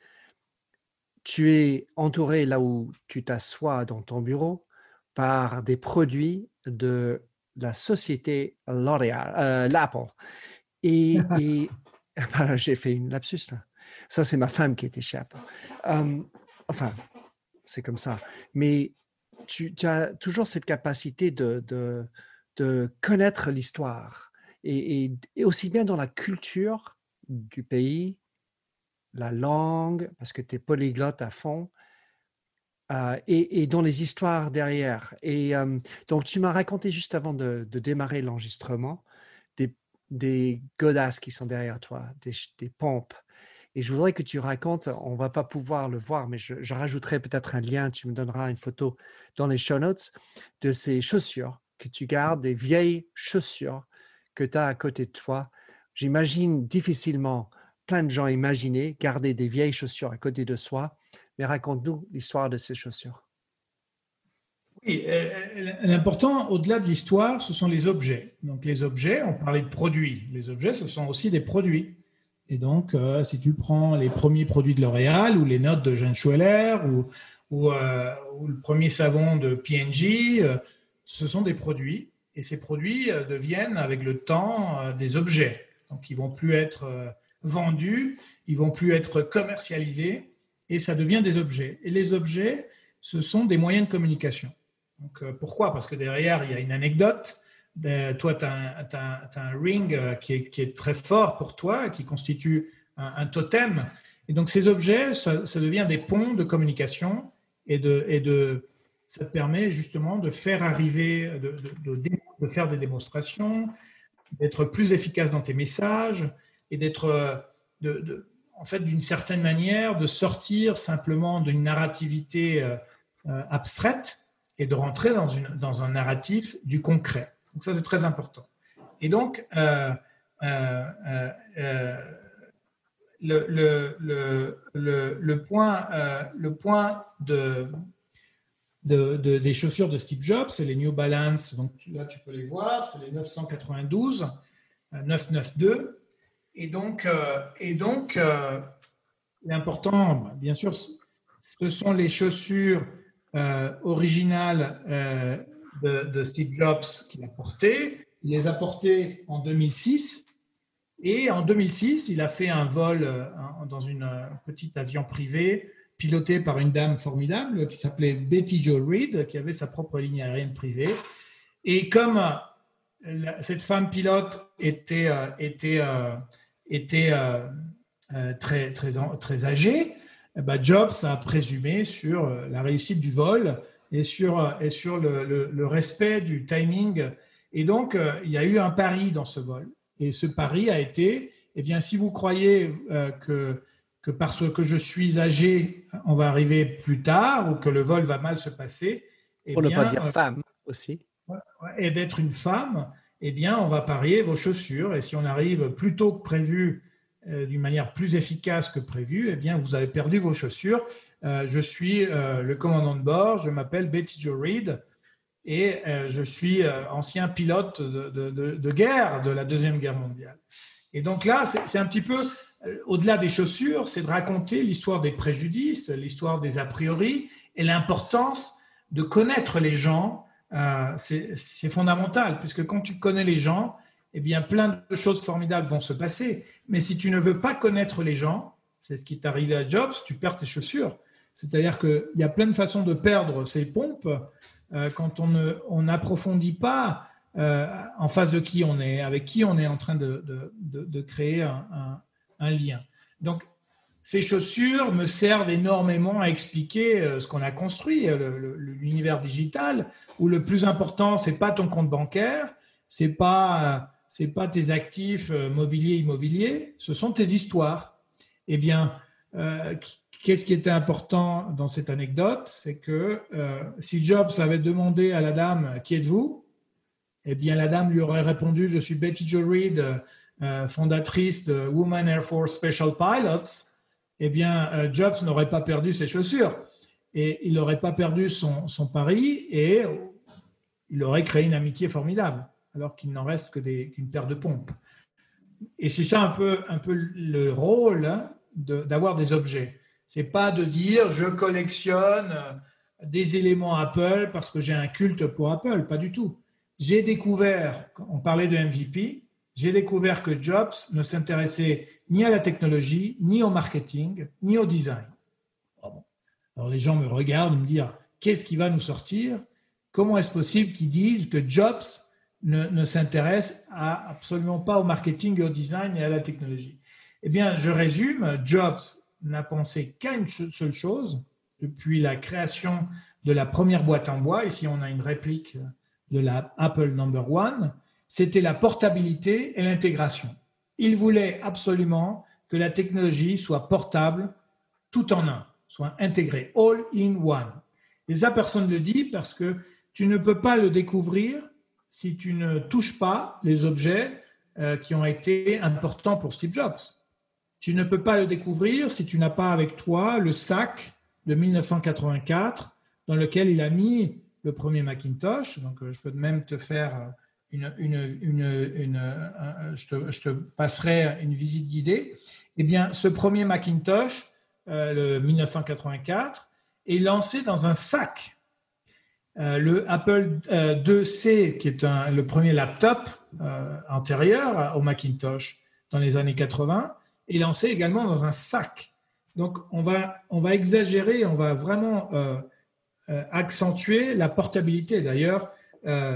Tu es entouré là où tu t'assois dans ton bureau par des produits de la société L'Oréal, euh, l'Apple. Et, et voilà, j'ai fait une lapsus là. Ça, c'est ma femme qui était chez Apple. Um, enfin, c'est comme ça. Mais tu, tu as toujours cette capacité de, de, de connaître l'histoire. Et, et, et aussi bien dans la culture du pays, la langue, parce que tu es polyglotte à fond, euh, et, et dans les histoires derrière. Et euh, donc, tu m'as raconté juste avant de, de démarrer l'enregistrement des, des godasses qui sont derrière toi, des, des pompes. Et je voudrais que tu racontes, on ne va pas pouvoir le voir, mais je, je rajouterai peut-être un lien, tu me donneras une photo dans les show notes de ces chaussures que tu gardes, des vieilles chaussures que tu as à côté de toi. J'imagine difficilement, plein de gens imaginer garder des vieilles chaussures à côté de soi, mais raconte-nous l'histoire de ces chaussures. Oui, l'important, au-delà de l'histoire, ce sont les objets. Donc les objets, on parlait de produits. Les objets, ce sont aussi des produits. Et donc, euh, si tu prends les premiers produits de L'Oréal ou les notes de Jeanne Schweller ou, ou, euh, ou le premier savon de P and G, euh, ce sont des produits. Et ces produits euh, deviennent, avec le temps, euh, des objets. Donc, ils ne vont plus être euh, vendus, ils ne vont plus être commercialisés, et ça devient des objets. Et les objets, ce sont des moyens de communication. Donc, euh, pourquoi ? Parce que derrière, il y a une anecdote. Euh, toi, tu as, as un ring qui est, qui est très fort pour toi, qui constitue un, un totem. Et donc, ces objets, ça, ça devient des ponts de communication et, de, et de, ça te permet justement de faire arriver, de, de, de, de faire des démonstrations, d'être plus efficace dans tes messages et d'être, de, de, en fait, d'une certaine manière, de sortir simplement d'une narrativité euh, abstraite et de rentrer dans, une, dans un narratif du concret. Donc ça, c'est très important. Et donc, euh, euh, euh, le, le, le, le, le point, euh, le point de, de, de, des chaussures de Steve Jobs, c'est les New Balance. Donc là, tu peux les voir, c'est les neuf cent quatre-vingt-douze, neuf cent quatre-vingt-douze. Et donc, euh, et donc euh, l'important, bien sûr, ce sont les chaussures euh, originales euh, De, de Steve Jobs qu'il a porté. Il les a portés en deux mille six et en deux mille six, il a fait un vol euh, dans une euh, petite avion privé piloté par une dame formidable qui s'appelait Betty Jo Reed, qui avait sa propre ligne aérienne privée. Et comme euh, la, cette femme pilote était, euh, était, euh, était euh, euh, très, très, très âgée, eh ben Jobs a présumé sur la réussite du vol et sur, et sur le, le, le respect du timing. Et donc, euh, il y a eu un pari dans ce vol. Et ce pari a été, eh bien, si vous croyez euh, que, que parce que je suis âgé, on va arriver plus tard ou que le vol va mal se passer, eh Pour bien, ne pas dire euh, femme. aussi. Et d'être une femme, eh bien, on va parier vos chaussures. Et si on arrive plus tôt que prévu, euh, d'une manière plus efficace que prévu, eh bien, vous avez perdu vos chaussures. Euh, je suis euh, le commandant de bord, je m'appelle Betty Jo Reed et euh, je suis euh, ancien pilote de, de, de, de guerre de la Deuxième Guerre mondiale. Et donc là, c'est, c'est un petit peu, euh, au-delà des chaussures, c'est de raconter l'histoire des préjudices, l'histoire des a priori et l'importance de connaître les gens. Euh, c'est, c'est fondamental, puisque quand tu connais les gens, eh bien, plein de choses formidables vont se passer. Mais si tu ne veux pas connaître les gens, c'est ce qui t'est arrivé à Jobs, tu perds tes chaussures. C'est-à-dire qu'il y a plein de façons de perdre ses pompes euh, quand on ne, on n'approfondit pas euh, en face de qui on est, avec qui on est en train de, de, de, de créer un, un, un lien. Donc, ces chaussures me servent énormément à expliquer ce qu'on a construit, le, le, l'univers digital, où le plus important, ce n'est pas ton compte bancaire, ce n'est pas, c'est pas tes actifs mobiliers, immobiliers, ce sont tes histoires. Eh bien, euh, qu'est-ce qui était important dans cette anecdote? C'est que euh, si Jobs avait demandé à la dame « Qui êtes-vous ?» eh bien, la dame lui aurait répondu « Je suis Betty Jo Reed, euh, fondatrice de Women Air Force Special Pilots », eh bien, euh, Jobs n'aurait pas perdu ses chaussures et il n'aurait pas perdu son, son pari et il aurait créé une amitié formidable, alors qu'il n'en reste que des, qu'une paire de pompes. Et c'est ça un peu, un peu le rôle hein, de, d'avoir des objets. Ce n'est pas de dire je collectionne des éléments Apple parce que j'ai un culte pour Apple, pas du tout. J'ai découvert, on parlait de M V P, j'ai découvert que Jobs ne s'intéressait ni à la technologie, ni au marketing, ni au design. Alors les gens me regardent, me disent qu'est-ce qui va nous sortir? Comment est-ce possible qu'ils disent que Jobs ne, ne s'intéresse à, absolument pas au marketing, au design et à la technologie? Eh bien, je résume, Jobs n'a pensé qu'à une seule chose depuis la création de la première boîte en bois. Ici, on a une réplique de la Apple Number One. C'était la portabilité et l'intégration. Il voulait absolument que la technologie soit portable tout en un, soit intégrée, all in one. Et ça, personne ne le dit parce que tu ne peux pas le découvrir si tu ne touches pas les objets euh, qui ont été importants pour Steve Jobs. Tu ne peux pas le découvrir si tu n'as pas avec toi le sac de mille neuf cent quatre-vingt-quatre dans lequel il a mis le premier Macintosh. Donc, je peux même te faire une, une, une, une un, je, te, je te passerai une visite guidée. Eh bien, ce premier Macintosh, euh, le mille neuf cent quatre-vingt-quatre, est lancé dans un sac. Euh, le Apple euh, deux C, qui est un, le premier laptop euh, antérieur au Macintosh dans les années quatre-vingts, est lancé également dans un sac. Donc, on va, on va exagérer, on va vraiment euh, euh, accentuer la portabilité. D'ailleurs, euh,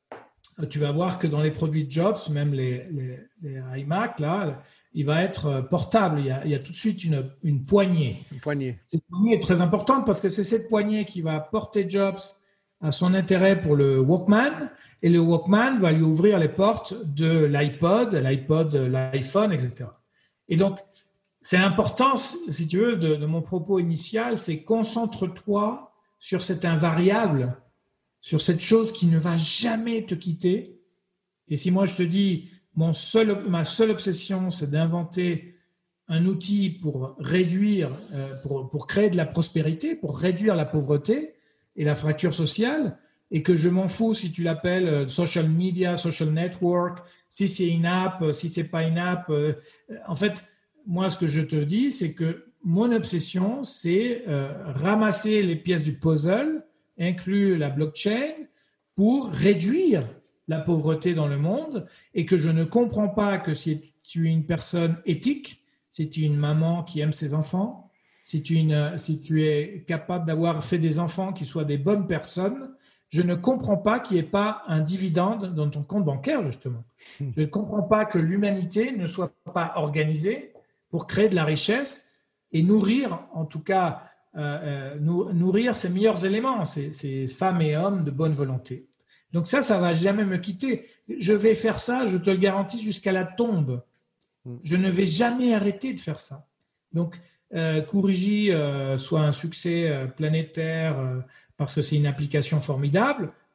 tu vas voir que dans les produits de Jobs, même les, les, les iMac, là, il va être portable. Il y a, il y a tout de suite une, une poignée. Une poignée. Cette poignée est très importante parce que c'est cette poignée qui va porter Jobs à son intérêt pour le Walkman, et le Walkman va lui ouvrir les portes de l'iPod, l'iPod, l'iPhone, et cetera. Et donc, c'est important, si tu veux, de, de mon propos initial, c'est concentre-toi sur cet invariable, sur cette chose qui ne va jamais te quitter. Et si moi je te dis, mon seul, ma seule obsession, c'est d'inventer un outil pour réduire, euh, pour, pour créer de la prospérité, pour réduire la pauvreté et la fracture sociale, et que je m'en fous si tu l'appelles social media, social network, si c'est une app, si c'est pas une app. Euh, en fait, moi, ce que je te dis, c'est que mon obsession, c'est euh, ramasser les pièces du puzzle, inclus la blockchain, pour réduire la pauvreté dans le monde, et que je ne comprends pas que si tu es une personne éthique, si tu es une maman qui aime ses enfants, si tu, une, si tu es capable d'avoir fait des enfants qui soient des bonnes personnes, je ne comprends pas qu'il n'y ait pas un dividende dans ton compte bancaire, justement. Je ne comprends pas que l'humanité ne soit pas organisée pour créer de la richesse et nourrir, en tout cas, euh, euh, nourrir ses meilleurs éléments, ces, ces femmes et hommes de bonne volonté. Donc ça, ça ne va jamais me quitter. Je vais faire ça, je te le garantis, jusqu'à la tombe. Je ne vais jamais arrêter de faire ça. Donc, euh, Courigi euh, soit un succès euh, planétaire euh, parce que c'est une application formidable,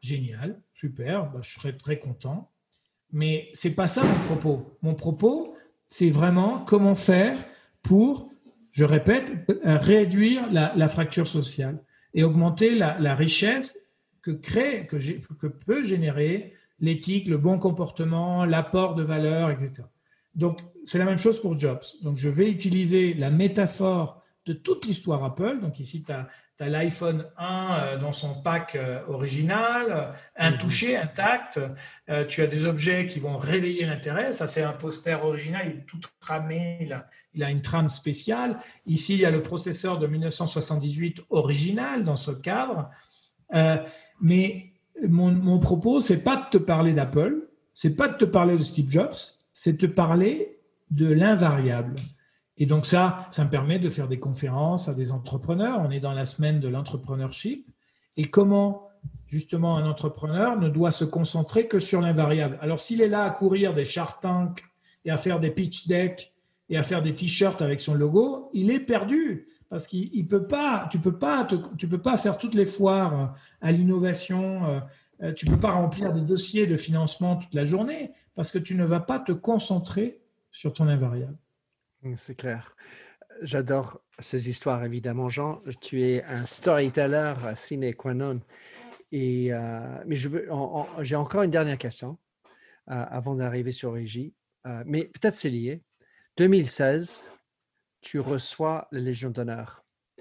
génial, super, bah, je serais très content. Mais ce n'est pas ça mon propos. Mon propos, c'est vraiment comment faire pour, je répète, réduire la, la fracture sociale et augmenter la, la richesse que, crée, que, que peut générer l'éthique, le bon comportement, l'apport de valeur, et cetera. Donc, c'est la même chose pour Jobs. Donc, je vais utiliser la métaphore de toute l'histoire Apple. Donc, ici, tu as, tu as l'iPhone un dans son pack original, intouché, intact. Euh, tu as des objets qui vont réveiller l'intérêt. Ça, c'est un poster original. Il est tout tramé. Il a, il a une trame spéciale. Ici, il y a le processeur de mille neuf cent soixante-dix-huit original dans ce cadre. Euh, mais mon, mon propos, c'est pas de te parler d'Apple, c'est pas de te parler de Steve Jobs, c'est de te parler de l'invariable. Et donc ça, ça me permet de faire des conférences à des entrepreneurs. On est dans la semaine de l'entrepreneurship. Et comment, justement, un entrepreneur ne doit se concentrer que sur l'invariable. Alors, s'il est là à courir des Shark Tank et à faire des pitch decks et à faire des t-shirts avec son logo, il est perdu. Parce qu'il il peut pas, tu peux pas, te, tu peux pas faire toutes les foires à l'innovation. Euh, tu peux pas remplir des dossiers de financement toute la journée parce que tu ne vas pas te concentrer sur ton invariable. C'est clair. J'adore ces histoires, évidemment, Jean. Tu es un storyteller sine qua non. Et, euh, mais je veux, en, en, j'ai encore une dernière question euh, avant d'arriver sur Régie. Euh, mais peut-être c'est lié. deux mille seize, tu reçois la Légion d'honneur.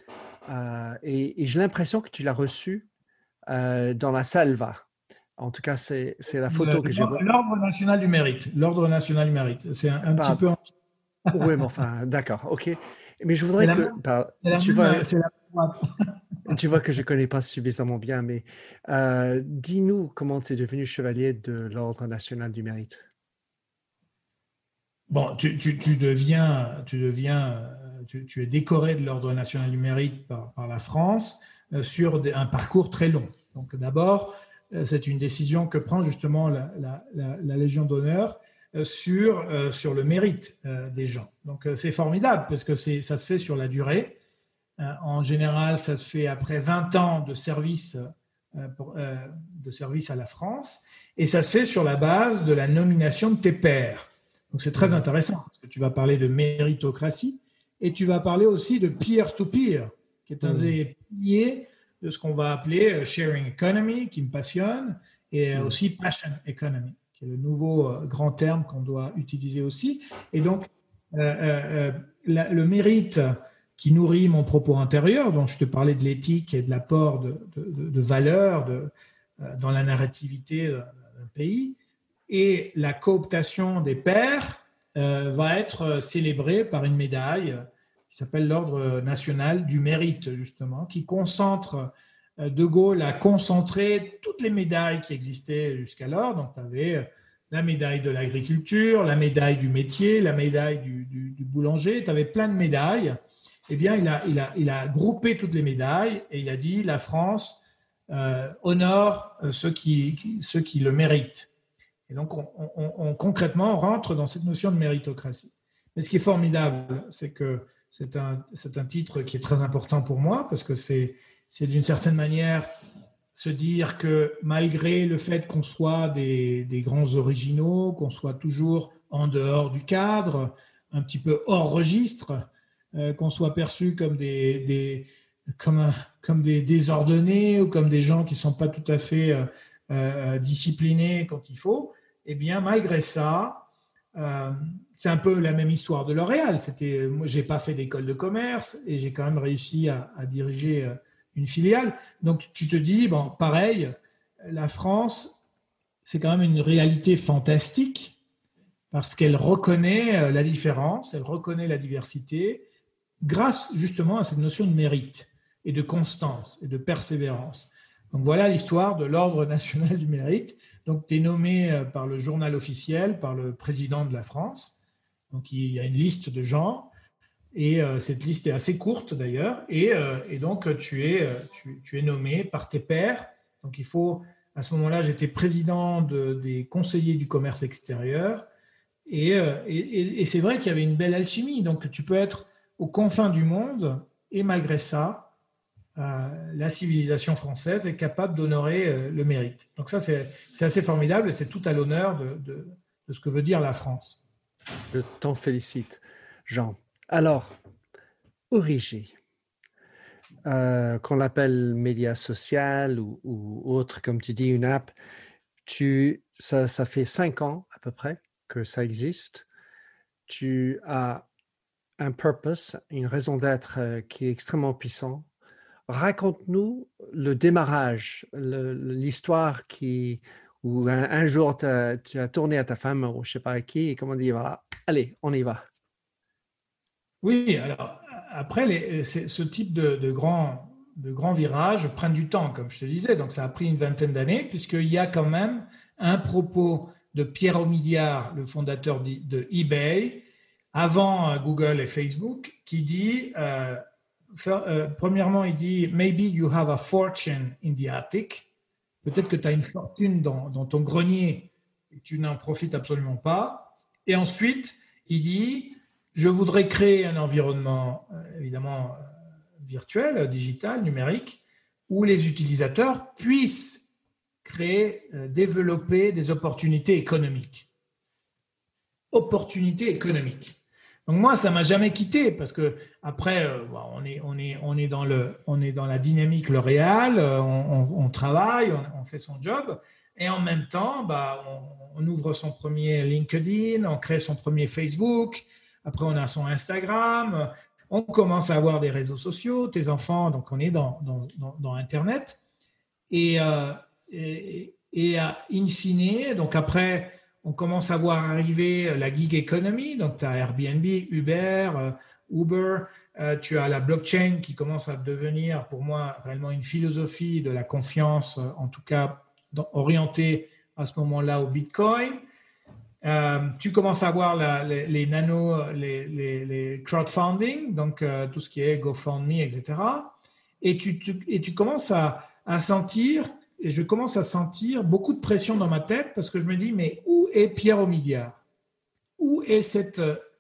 Euh, et, et j'ai l'impression que tu l'as reçue euh, dans la Salva. En tout cas, c'est, c'est la photo Le, que j'ai. L'Ordre national du mérite. L'Ordre national du mérite. C'est un, un Pas, petit peu. Oui, mais enfin, d'accord, ok. Mais je voudrais c'est que. La, Par, c'est tu, la vois, c'est la boîte. tu vois que je ne connais pas suffisamment bien, mais euh, dis-nous comment tu es devenu chevalier de l'Ordre national du mérite. Bon, tu, tu, tu deviens, tu, deviens tu, tu es décoré de l'Ordre national du mérite par, par la France euh, sur des, un parcours très long. Donc d'abord, euh, c'est une décision que prend justement la, la, la, la Légion d'honneur euh, sur, euh, sur le mérite euh, des gens. Donc euh, c'est formidable parce que c'est, ça se fait sur la durée. Euh, en général, ça se fait après vingt ans de service, euh, pour, euh, de service à la France et ça se fait sur la base de la nomination de tes pairs. Donc, c'est très intéressant parce que tu vas parler de méritocratie et tu vas parler aussi de peer-to-peer, qui est un des piliers de ce qu'on va appeler sharing economy, qui me passionne, et aussi passion economy, qui est le nouveau grand terme qu'on doit utiliser aussi. Et donc, euh, euh, la, le mérite qui nourrit mon propos intérieur, dont je te parlais de l'éthique et de l'apport de, de, de valeurs de, dans la narrativité d'un pays, et la cooptation des pairs euh, va être célébrée par une médaille qui s'appelle l'Ordre national du mérite, justement, qui concentre, euh, De Gaulle a concentré toutes les médailles qui existaient jusqu'alors. Donc, tu avais la médaille de l'agriculture, la médaille du métier, la médaille du, du, du boulanger, tu avais plein de médailles. Eh bien, il a, il, a, il a groupé toutes les médailles et il a dit la France euh, honore ceux qui, ceux qui le méritent. Et donc, on, on, on, concrètement, on rentre dans cette notion de méritocratie. Mais ce qui est formidable, c'est que c'est un, c'est un titre qui est très important pour moi parce que c'est, c'est d'une certaine manière se dire que malgré le fait qu'on soit des, des grands originaux, qu'on soit toujours en dehors du cadre, un petit peu hors registre, euh, qu'on soit perçu comme des, des, comme, un, comme des désordonnés ou comme des gens qui ne sont pas tout à fait euh, euh, disciplinés quand il faut, eh bien, malgré ça, euh, c'est un peu la même histoire de L'Oréal. C'était, moi, je n'ai pas fait d'école de commerce et j'ai quand même réussi à, à diriger euh, une filiale. Donc, tu te dis, bon, pareil, la France, c'est quand même une réalité fantastique parce qu'elle reconnaît la différence, elle reconnaît la diversité grâce justement à cette notion de mérite et de constance et de persévérance. Donc, voilà l'histoire de l'Ordre national du mérite. Donc, tu es nommé par le journal officiel, par le président de la France. Donc, il y a une liste de gens. Et euh, cette liste est assez courte d'ailleurs. Et, euh, et donc, tu es, tu, tu es nommé par tes pairs. Donc, il faut, à ce moment-là, j'étais président de, des conseillers du commerce extérieur. Et, euh, et, et c'est vrai qu'il y avait une belle alchimie. Donc, tu peux être aux confins du monde et malgré ça, euh, la civilisation française est capable d'honorer euh, le mérite. Donc ça, c'est, c'est assez formidable et c'est tout à l'honneur de, de, de ce que veut dire la France. Je t'en félicite, Jean. Alors, Origi, euh, qu'on l'appelle média social ou, ou autre, comme tu dis, une app, tu, ça, ça fait cinq ans à peu près que ça existe. Tu as un purpose, une raison d'être euh, qui est extrêmement puissant. Raconte-nous le démarrage, le, l'histoire qui, où un, un jour tu as tourné à ta femme ou je ne sais pas à qui et comment dire, voilà, allez, on y va. Oui, alors après, les, ce type de, de grands de grands virages prennent du temps, comme je te disais. Donc ça a pris une vingtaine d'années, puisqu'il y a quand même un propos de Pierre Omidyar, le fondateur de eBay, avant Google et Facebook, qui dit, euh, euh, premièrement, il dit « Maybe you have a fortune in the attic ». Peut-être que tu as une fortune dans, dans ton grenier et tu n'en profites absolument pas. Et ensuite, il dit « Je voudrais créer un environnement, euh, évidemment, euh, virtuel, digital, numérique, où les utilisateurs puissent créer, euh, développer des opportunités économiques. » Opportunités économiques. Donc moi, ça m'a jamais quitté parce que après, euh, on est on est on est dans le on est dans la dynamique L'Oréal, on, on, on travaille, on, on fait son job et en même temps, bah, on, on ouvre son premier LinkedIn, on crée son premier Facebook. Après, on a son Instagram. On commence à avoir des réseaux sociaux. Tes enfants, donc on est dans dans dans, dans Internet et, euh, et et in fine, donc après. On commence à voir arriver la gig economy, donc tu as Airbnb, Uber, euh, Uber, euh, tu as la blockchain qui commence à devenir pour moi réellement une philosophie de la confiance, en tout cas dans, orientée à ce moment-là au Bitcoin. Euh, tu commences à voir la, les, les nano, les, les, les crowdfunding, donc euh, tout ce qui est GoFundMe, et cetera. Et tu, tu, et tu commences à, à sentir... Et je commence à sentir beaucoup de pression dans ma tête parce que je me dis, mais où est Pierre Omidyar? Où est cette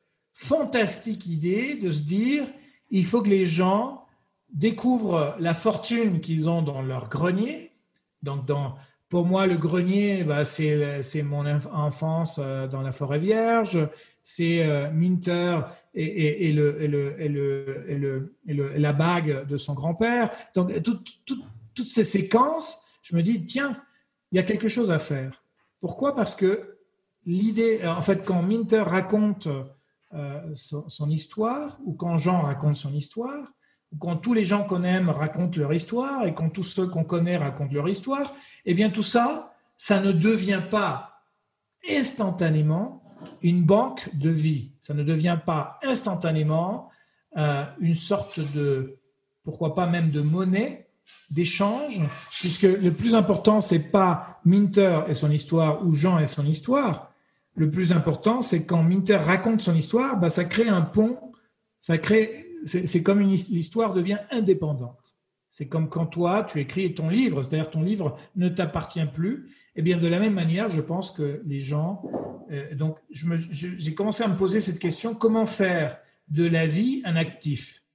fantastique idée de se dire, il faut que les gens découvrent la fortune qu'ils ont dans leur grenier. Donc, dans, pour moi, le grenier, bah, c'est, c'est mon enfance dans la forêt vierge, c'est euh, Minter et, et, et, le, et, le, et, le, et, le, et le, la bague de son grand-père. Donc, tout, tout, toutes ces séquences, je me dis, tiens, il y a quelque chose à faire. Pourquoi ? Parce que l'idée, en fait, quand Minter raconte euh, son, son histoire, ou quand Jean raconte son histoire, ou quand tous les gens qu'on aime racontent leur histoire, et quand tous ceux qu'on connaît racontent leur histoire, eh bien tout ça, ça ne devient pas instantanément une banque de vie. Ça ne devient pas instantanément euh, une sorte de, pourquoi pas même de monnaie, d'échange, puisque le plus important, c'est pas Minter et son histoire ou Jean et son histoire. Le plus important, c'est quand Minter raconte son histoire, bah, ça crée un pont, ça crée, c'est, c'est comme une l'histoire devient indépendante. C'est comme quand toi, tu écris ton livre, c'est-à-dire ton livre ne t'appartient plus. Et bien de la même manière, je pense que les gens, euh, donc je me, je, j'ai commencé à me poser cette question, comment faire de la vie un actif?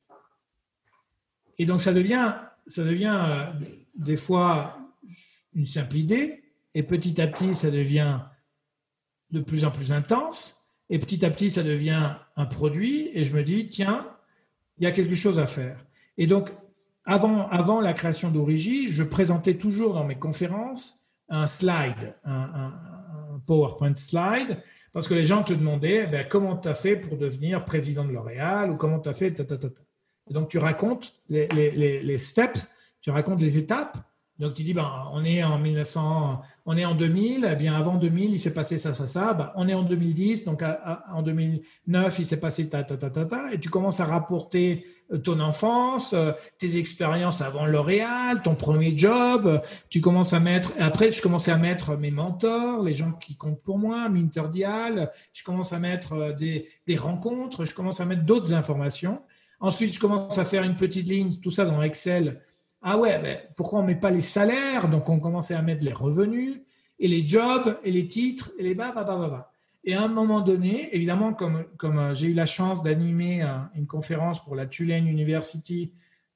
Et donc ça devient ça devient euh, des fois une simple idée, et petit à petit, ça devient de plus en plus intense, et petit à petit, ça devient un produit, et je me dis, tiens, il y a quelque chose à faire. Et donc, avant, avant la création d'Origi, je présentais toujours dans mes conférences un slide, un, un, un PowerPoint slide, parce que les gens te demandaient, ben, comment tu as fait pour devenir président de L'Oréal, ou comment tu as fait, ta, ta, ta, ta. Et donc, tu racontes les, les, les, les steps, tu racontes les étapes. Donc, tu dis, ben, on est en mille neuf cents, on est en deux mille, eh bien, avant deux mille, il s'est passé ça, ça, ça. Ben, on est en deux mille dix, donc à, à, en deux mille neuf, il s'est passé ta, ta, ta, ta, ta. Et tu commences à rapporter ton enfance, tes expériences avant L'Oréal, ton premier job. Tu commences à mettre, après, je commençais à mettre mes mentors, les gens qui comptent pour moi, Minter Dial. Je commence à mettre des, des rencontres, je commence à mettre d'autres informations. Ensuite, je commence à faire une petite ligne, tout ça dans Excel. Ah ouais, ben pourquoi on ne met pas les salaires? Donc, on commençait à mettre les revenus, et les jobs, et les titres, et les bah, bah, bah, bah, bah. Et à un moment donné, évidemment, comme, comme j'ai eu la chance d'animer un, une conférence pour la Tulane University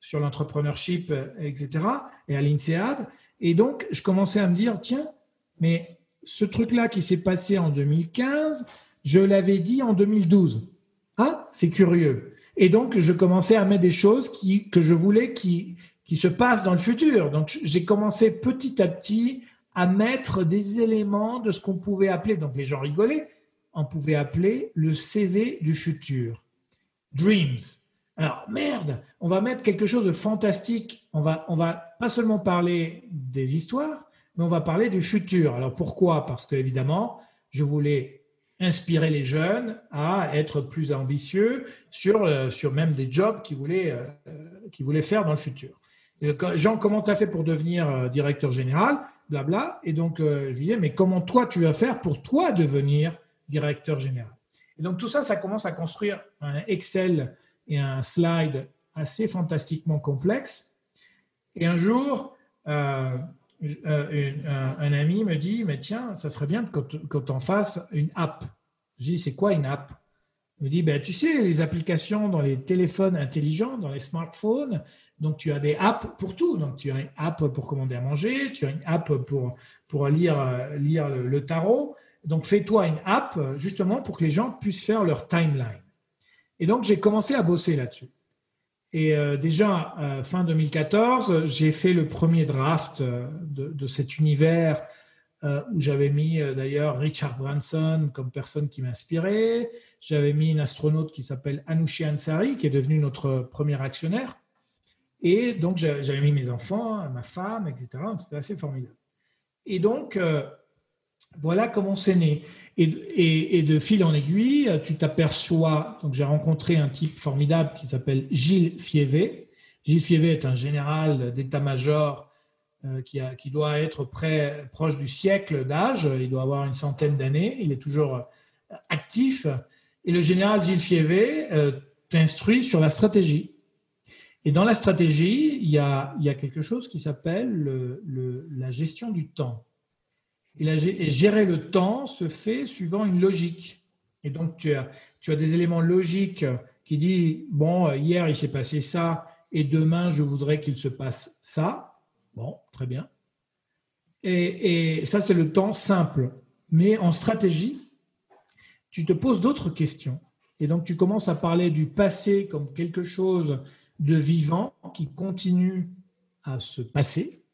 sur l'entrepreneurship, et cetera, et à l'INSEAD. Et donc, je commençais à me dire, tiens, mais ce truc-là qui s'est passé en deux mille quinze, je l'avais dit en deux mille douze. Ah, c'est curieux. Et donc, je commençais à mettre des choses qui, que je voulais qui, qui se passent dans le futur. Donc, j'ai commencé petit à petit à mettre des éléments de ce qu'on pouvait appeler, donc les gens rigolaient, on pouvait appeler le C V du futur. Dreams. Alors, merde, on va mettre quelque chose de fantastique. On va, on va pas seulement parler des histoires, mais on va parler du futur. Alors, pourquoi ? Parce qu'évidemment, je voulais inspirer les jeunes à être plus ambitieux sur, sur même des jobs qu'ils voulaient, euh, qu'ils voulaient faire dans le futur. Et, Jean, comment tu as fait pour devenir directeur général ? Blabla. Et donc, euh, je lui disais, mais comment toi, tu vas faire pour toi devenir directeur général ? Et donc, tout ça, ça commence à construire un Excel et un slide assez fantastiquement complexe. Et un jour, euh, euh, un, un ami me dit, mais tiens, ça serait bien qu'on en fasse une app. Je dis, c'est quoi une app ? Il me dit, ben, tu sais, les applications dans les téléphones intelligents, dans les smartphones, donc tu as des apps pour tout. Donc tu as une app pour commander à manger, tu as une app pour, pour lire, lire le, le tarot. Donc fais-toi une app justement pour que les gens puissent faire leur timeline. Et donc j'ai commencé à bosser là-dessus. Et euh, déjà, euh, fin deux mille quatorze, j'ai fait le premier draft euh, de, de cet univers euh, où j'avais mis euh, d'ailleurs Richard Branson comme personne qui m'inspirait. J'avais mis une astronaute qui s'appelle Anousheh Ansari, qui est devenue notre première actionnaire. Et donc, j'avais mis mes enfants, ma femme, et cetera. C'était assez formidable. Et donc, euh, voilà comment c'est né. Et, et, et de fil en aiguille, tu t'aperçois. Donc, j'ai rencontré un type formidable qui s'appelle Gilles Fievé. Gilles Fievé est un général d'état-major euh, qui, a, qui doit être près, proche du siècle d'âge. Il doit avoir une centaine d'années. Il est toujours actif. Et le général Gilles Fievé euh, t'instruit sur la stratégie. Et dans la stratégie, il y a, il y a quelque chose qui s'appelle le, le, la gestion du temps. Et, la, et gérer le temps se fait suivant une logique. Et donc, tu as, tu as des éléments logiques qui disent, bon, hier, il s'est passé ça, et demain, je voudrais qu'il se passe ça. Bon, très bien. Et, et ça, c'est le temps simple. Mais en stratégie, tu te poses d'autres questions. Et donc, tu commences à parler du passé comme quelque chose de vivant qui continue à se passer.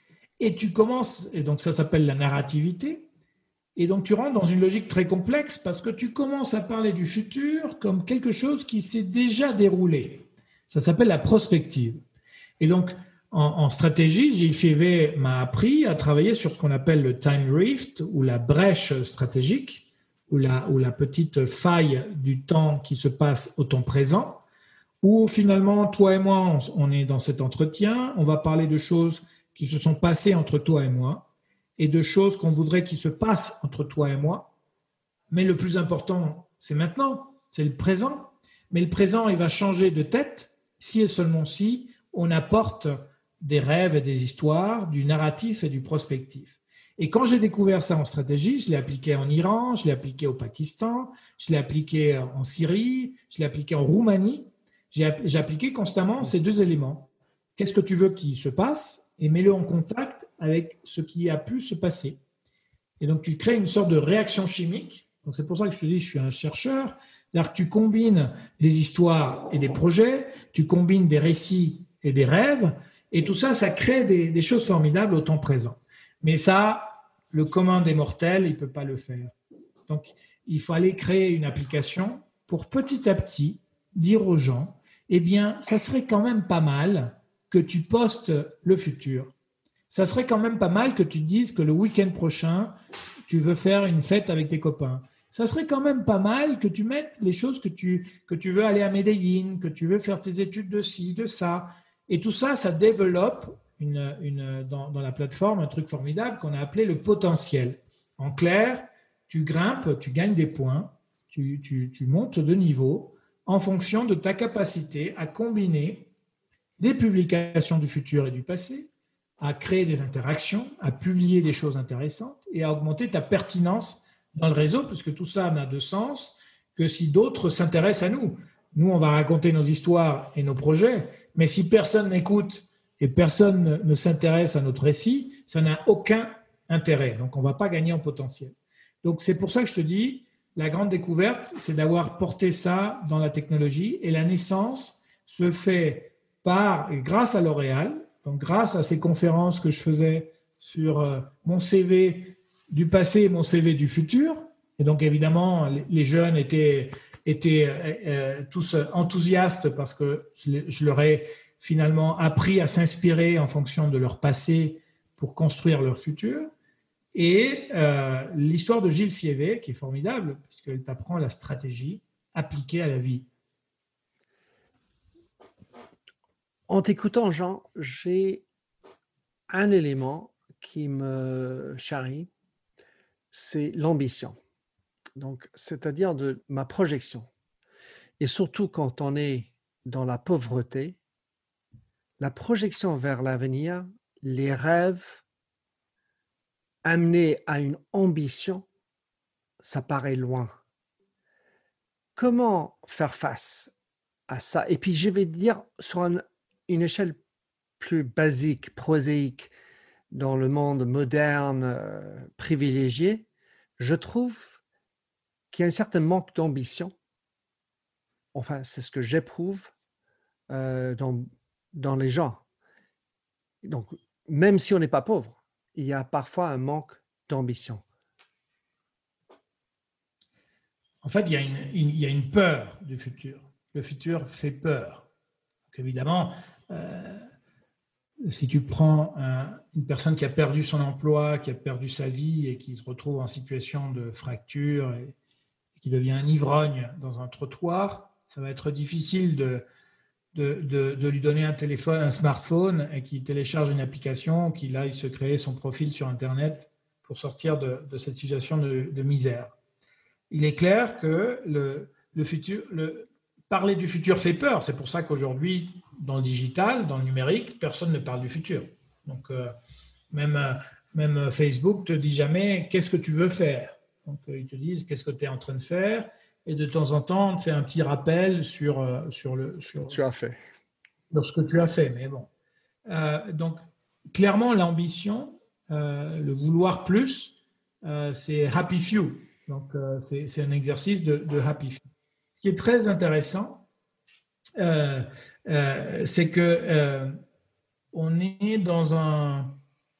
Et tu commences, et donc ça s'appelle la narrativité, et donc tu rentres dans une logique très complexe parce que tu commences à parler du futur comme quelque chose qui s'est déjà déroulé. Ça s'appelle la prospective. Et donc, en, en stratégie, Gilles Fievé m'a appris à travailler sur ce qu'on appelle le time rift, ou la brèche stratégique, ou la, ou la petite faille du temps qui se passe au temps présent, où finalement, toi et moi, on, on est dans cet entretien, on va parler de choses qui se sont passées entre toi et moi, et de choses qu'on voudrait qu'il se passe entre toi et moi. Mais le plus important, c'est maintenant, c'est le présent. Mais le présent, il va changer de tête si et seulement si on apporte des rêves et des histoires, du narratif et du prospectif. Et quand j'ai découvert ça en stratégie, je l'ai appliqué en Iran, je l'ai appliqué au Pakistan, je l'ai appliqué en Syrie, je l'ai appliqué en Roumanie. J'ai, j'ai appliqué constamment ces deux éléments. Qu'est-ce que tu veux qu'il se passe ? Et mets-le en contact avec ce qui a pu se passer. Et donc, tu crées une sorte de réaction chimique. Donc, c'est pour ça que je te dis, je suis un chercheur. C'est-à-dire que tu combines des histoires et des projets, tu combines des récits et des rêves, et tout ça, ça crée des, des choses formidables au temps présent. Mais ça, le commun des mortels, il ne peut pas le faire. Donc, il fallait créer une application pour petit à petit dire aux gens, eh bien, ça serait quand même pas mal que tu postes le futur. Ça serait quand même pas mal que tu te dises que le week-end prochain, tu veux faire une fête avec tes copains. Ça serait quand même pas mal que tu mettes les choses que tu, que tu veux aller à Medellín, que tu veux faire tes études de ci, de ça. Et tout ça, ça développe une, une, dans, dans la plateforme un truc formidable qu'on a appelé le potentiel. En clair, tu grimpes, tu gagnes des points, tu, tu, tu montes de niveau en fonction de ta capacité à combiner des publications du futur et du passé, à créer des interactions, à publier des choses intéressantes et à augmenter ta pertinence dans le réseau, puisque tout ça n'a de sens que si d'autres s'intéressent à nous. Nous, on va raconter nos histoires et nos projets, Mais si personne n'écoute et personne ne, ne s'intéresse à notre récit, ça n'a aucun intérêt. Donc, on ne va pas gagner en potentiel. Donc, c'est pour ça que je te dis, la grande découverte, c'est d'avoir porté ça dans la technologie. Et la naissance se fait par, grâce à L'Oréal, donc grâce à ces conférences que je faisais sur euh, mon C V du passé et mon C V du futur. Et donc, évidemment, les, les jeunes étaient, étaient euh, tous enthousiastes parce que je, je leur ai finalement appris à s'inspirer en fonction de leur passé pour construire leur futur. Et euh, l'histoire de Gilles Fievé, qui est formidable, puisqu'elle t'apprend la stratégie appliquée à la vie. En t'écoutant, Jean, j'ai un élément qui me charrie, c'est l'ambition. Donc, c'est-à-dire de ma projection. Et surtout quand on est dans la pauvreté, la projection vers l'avenir, les rêves amenés à une ambition, ça paraît loin. Comment faire face à ça? Et puis, je vais dire sur un, une échelle plus basique, prosaïque, dans le monde moderne, euh, privilégié, je trouve qu'il y a un certain manque d'ambition. Enfin, c'est ce que j'éprouve euh, dans, dans les gens. Donc, même si on n'est pas pauvre, il y a parfois un manque d'ambition. En fait, il y a une, une, il y a une peur du futur. Le futur fait peur. Donc, évidemment, euh, si tu prends un, une personne qui a perdu son emploi, qui a perdu sa vie et qui se retrouve en situation de fracture et, et qui devient un ivrogne dans un trottoir, ça va être difficile de, de, de, de lui donner un téléphone, un smartphone et qu'il télécharge une application, qu'il aille se créer son profil sur Internet pour sortir de, de cette situation de, de misère. Il est clair que le, le futur, le, parler du futur fait peur. C'est pour ça qu'aujourd'hui, dans le digital, dans le numérique, personne ne parle du futur. Donc, euh, même, euh, même Facebook te dit jamais qu'est-ce que tu veux faire. Donc, euh, ils te disent qu'est-ce que tu es en train de faire. Et de temps en temps, on te fait un petit rappel sur, euh, sur, le, sur, tu as fait. sur ce que tu as fait. Mais bon. Euh, donc, clairement, l'ambition, euh, le vouloir plus, euh, c'est happy few. Donc, euh, c'est, c'est un exercice de, de happy few. Ce qui est très intéressant, euh, euh, c'est que euh, on est dans un,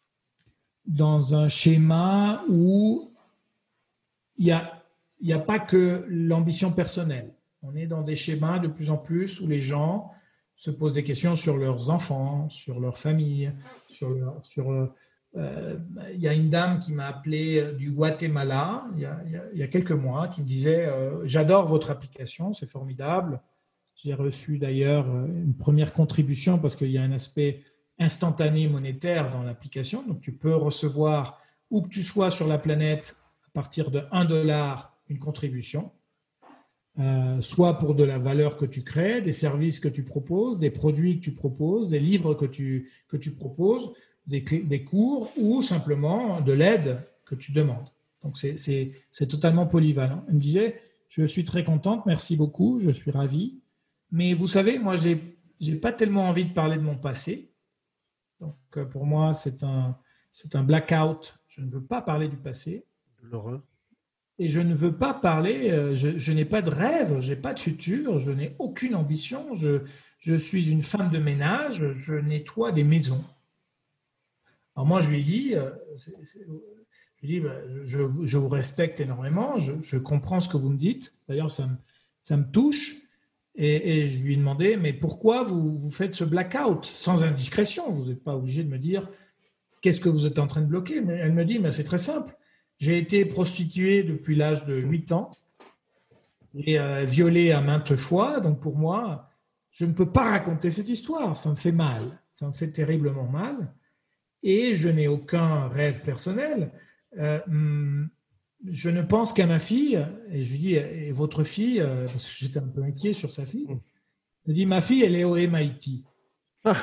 dans un schéma où il n'y a, il y a pas que l'ambition personnelle. On est dans des schémas de plus en plus où les gens se posent des questions sur leurs enfants, sur leur famille, sur leur, sur Euh, il y a une dame qui m'a appelé du Guatemala il y a, il y a, il y a quelques mois qui me disait euh, j'adore votre application, c'est formidable. J'ai reçu d'ailleurs une première contribution parce qu'il y a un aspect instantané monétaire dans l'application. Donc tu peux recevoir où que tu sois sur la planète à partir de un dollar une contribution, euh, soit pour de la valeur que tu crées, des services que tu proposes, des produits que tu proposes, des livres que tu, que tu proposes, Des, des cours ou simplement de l'aide que tu demandes. Donc, c'est, c'est, c'est totalement polyvalent. Elle me disait, je suis très contente, merci beaucoup, je suis ravie. Mais vous savez, moi, je n'ai pas tellement envie de parler de mon passé. Donc, pour moi, c'est un, c'est un blackout. Je ne veux pas parler du passé. Douloureux. Et je ne veux pas parler, je, je n'ai pas de rêve, je n'ai pas de futur, je n'ai aucune ambition. Je, je suis une femme de ménage, je nettoie des maisons. Alors moi, je lui ai dit, c'est, c'est, je, lui ai dit je, je vous respecte énormément, je, je comprends ce que vous me dites. D'ailleurs, ça me, ça me touche. Et, et je lui ai demandé, mais pourquoi vous, vous faites ce blackout sans indiscrétion? Vous n'êtes pas obligé de me dire qu'est-ce que vous êtes en train de bloquer. Mais elle me dit, mais c'est très simple. J'ai été prostituée depuis l'âge de huit ans et euh, violée à maintes fois. Donc pour moi, je ne peux pas raconter cette histoire. Ça me fait mal. Ça me fait terriblement mal. Et je n'ai aucun rêve personnel. Euh, je ne pense qu'à ma fille, et je lui dis, et votre fille, parce que j'étais un peu inquiet sur sa fille, je dis, ma fille, elle est au M I T. Ah.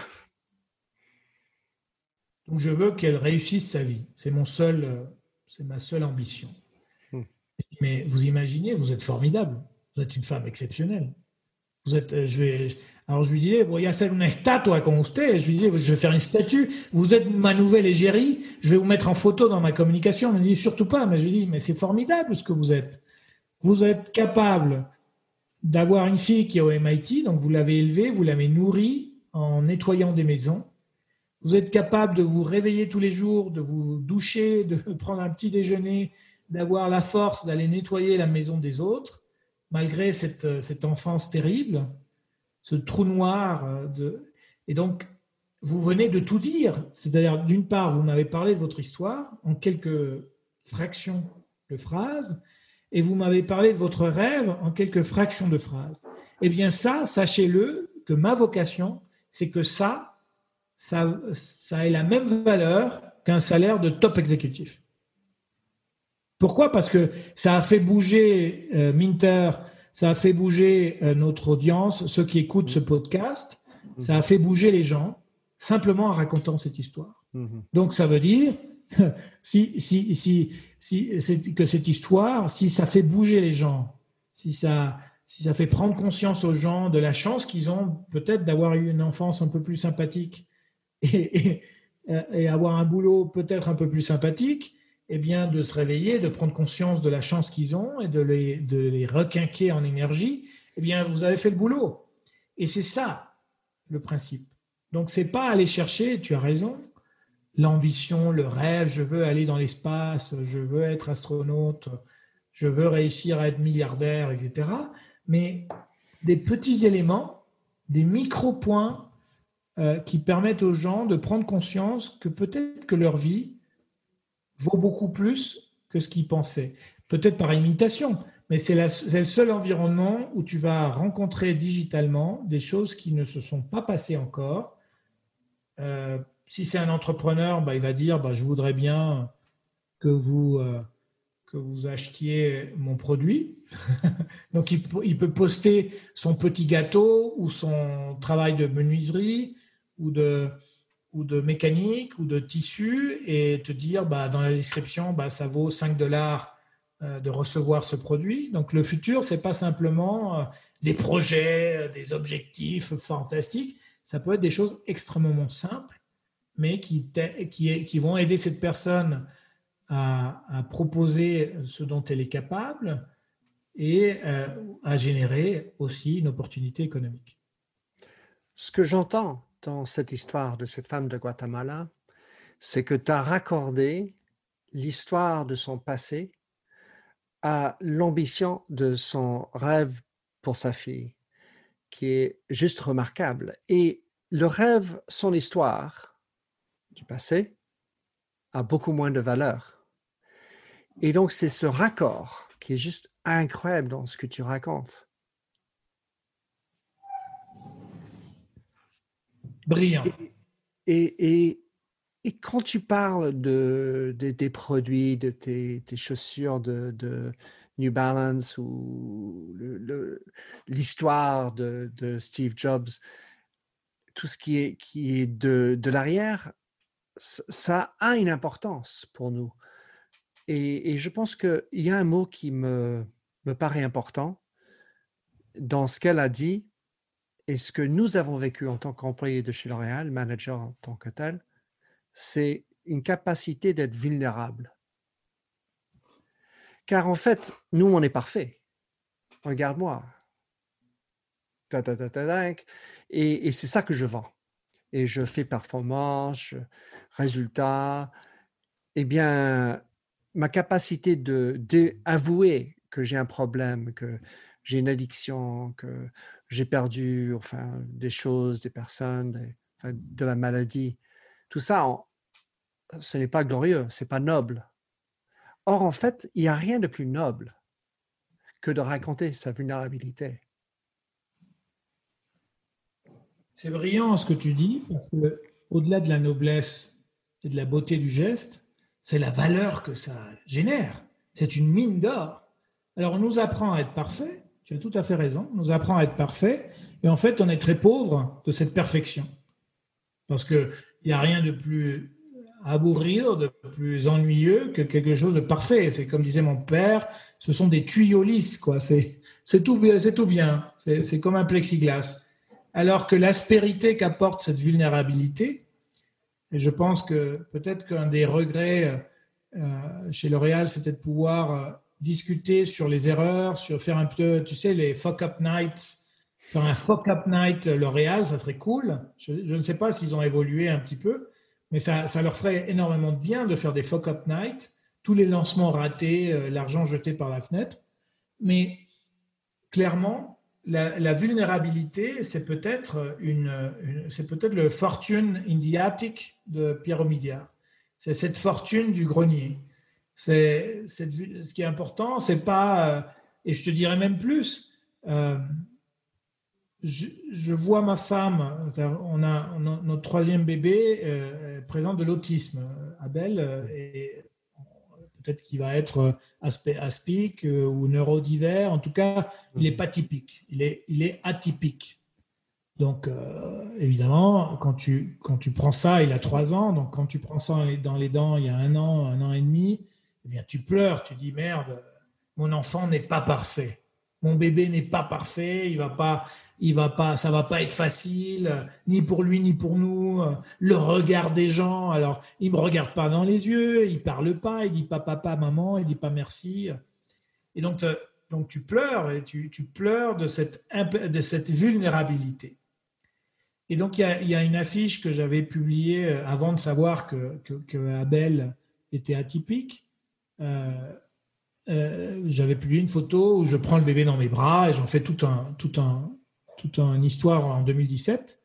Donc je veux qu'elle réussisse sa vie. C'est mon seul, c'est ma seule ambition. Mm. Mais vous imaginez, vous êtes formidable. Vous êtes une femme exceptionnelle. Vous êtes, je vais, Alors je lui disais, bon, voy a hacer una estatua con usted. Je lui disais, je vais faire une statue. Vous êtes ma nouvelle égérie. Je vais vous mettre en photo dans ma communication. Il me dit, surtout pas. Mais je lui dis, mais c'est formidable ce que vous êtes. Vous êtes capable d'avoir une fille qui est au M I T, donc vous l'avez élevée, vous l'avez nourrie en nettoyant des maisons. Vous êtes capable de vous réveiller tous les jours, de vous doucher, de prendre un petit déjeuner, d'avoir la force d'aller nettoyer la maison des autres, malgré cette, cette enfance terrible, ce trou noir. De... Et donc, vous venez de tout dire. C'est-à-dire, d'une part, vous m'avez parlé de votre histoire en quelques fractions de phrases, et vous m'avez parlé de votre rêve en quelques fractions de phrases. Eh bien ça, sachez-le, que ma vocation, c'est que ça, ça, ça ait la même valeur qu'un salaire de top exécutif. Pourquoi ? Parce que ça a fait bouger euh, Minter, ça a fait bouger euh, notre audience, ceux qui écoutent ce podcast, ça a fait bouger les gens, simplement en racontant cette histoire. Mm-hmm. Donc ça veut dire, si, si, si, si, c'est que cette histoire, si ça fait bouger les gens, si ça, si ça fait prendre conscience aux gens de la chance qu'ils ont peut-être d'avoir eu une enfance un peu plus sympathique et, et, et avoir un boulot peut-être un peu plus sympathique, eh bien de se réveiller, de prendre conscience de la chance qu'ils ont et de les, de les requinquer en énergie, eh bien vous avez fait le boulot. Et c'est ça le principe. Donc c'est pas aller chercher, tu as raison, l'ambition, le rêve, je veux aller dans l'espace, je veux être astronaute, je veux réussir à être milliardaire, et cetera. Mais des petits éléments, des micro-points euh, qui permettent aux gens de prendre conscience que peut-être que leur vie vaut beaucoup plus que ce qu'ils pensaient. Peut-être par imitation, mais c'est, la, c'est le seul environnement où tu vas rencontrer digitalement des choses qui ne se sont pas passées encore. Euh, si c'est un entrepreneur, bah, il va dire bah, « je voudrais bien que vous, euh, que vous achetiez mon produit ». Donc, il, il peut poster son petit gâteau ou son travail de menuiserie ou de... ou de mécanique, ou de tissu, et te dire, bah, dans la description, bah, ça vaut cinq dollars euh, de recevoir ce produit. Donc, le futur, ce n'est pas simplement euh, des projets, euh, des objectifs fantastiques. Ça peut être des choses extrêmement simples, mais qui, qui, qui vont aider cette personne à, à proposer ce dont elle est capable et euh, à générer aussi une opportunité économique. Ce que j'entends dans cette histoire de cette femme de Guatemala, c'est que tu as raccordé l'histoire de son passé à l'ambition de son rêve pour sa fille, qui est juste remarquable. Et le rêve, son histoire du passé, a beaucoup moins de valeur. Et donc, c'est ce raccord qui est juste incroyable dans ce que tu racontes. Brillant. Et, et, et, et quand tu parles de, de, des produits, de tes, tes chaussures de, de New Balance ou le, le, l'histoire de, de Steve Jobs, tout ce qui est, qui est de, de l'arrière, ça a une importance pour nous. Et, et je pense qu'il y a un mot qui me, me paraît important dans ce qu'elle a dit. Et ce que nous avons vécu en tant qu'employés de chez L'Oréal, manager en tant que tel, c'est une capacité d'être vulnérable. Car en fait, nous, on est parfait. Regarde-moi. Ta, ta, ta, ta, ta. Et, et c'est ça que je vends. Et je fais performance, résultat. Eh bien, ma capacité de, d'avouer que j'ai un problème, que j'ai une addiction, que j'ai perdu enfin, des choses, des personnes, des, enfin, de la maladie. Tout ça, on, ce n'est pas glorieux, ce n'est pas noble. Or, en fait, il n'y a rien de plus noble que de raconter sa vulnérabilité. C'est brillant ce que tu dis, parce que au-delà de la noblesse et de la beauté du geste, c'est la valeur que ça génère. C'est une mine d'or. Alors, on nous apprend à être parfait. Tu as tout à fait raison, on nous apprend à être parfait, et en fait, on est très pauvre de cette perfection. Parce qu'il n'y a rien de plus aburrido, de plus ennuyeux que quelque chose de parfait. C'est comme disait mon père, ce sont des tuyaux lisses, quoi. C'est, c'est, tout, c'est tout bien, c'est, c'est comme un plexiglas. alors que l'aspérité qu'apporte cette vulnérabilité, et je pense que peut-être qu'un des regrets euh, chez L'Oréal, c'était de pouvoir euh, discuter sur les erreurs, sur faire un peu, tu sais, les fuck-up nights, faire un fuck-up night L'Oréal, ça serait cool. Je, je ne sais pas s'ils ont évolué un petit peu, mais ça, ça leur ferait énormément de bien de faire des fuck-up nights, tous les lancements ratés, euh, l'argent jeté par la fenêtre. Mais clairement, la, la vulnérabilité, c'est peut-être une, une, c'est peut-être le fortune in the attic de Pierre Omidyar. C'est cette fortune du grenier. C'est, c'est, ce qui est important, c'est pas, et je te dirais même plus, euh, je, je vois ma femme, on a, on a notre troisième bébé euh, présente de l'autisme, Abel, et peut-être qu'il va être aspic ou neurodivers. En tout cas, il n'est pas typique. Il est, il est atypique. Donc, euh, évidemment, quand tu, quand tu prends ça, il a trois ans. Donc, quand tu prends ça dans les, dans les dents il y a un an, un an et demi, eh bien, tu pleures. Tu dis, merde, mon enfant n'est pas parfait. Mon bébé n'est pas parfait. Il va pas... Il va pas, ça va pas être facile, ni pour lui ni pour nous. Le regard des gens, alors il me regarde pas dans les yeux, il parle pas, il dit pas papa, maman, il dit pas merci. Et donc, donc tu pleures et tu, tu pleures de cette, de cette vulnérabilité. Et donc il y a, il y a une affiche que j'avais publiée avant de savoir que, que, que Abel était atypique. Euh, euh, j'avais publié une photo où je prends le bébé dans mes bras et j'en fais tout un, tout un toute une histoire en deux mille dix-sept.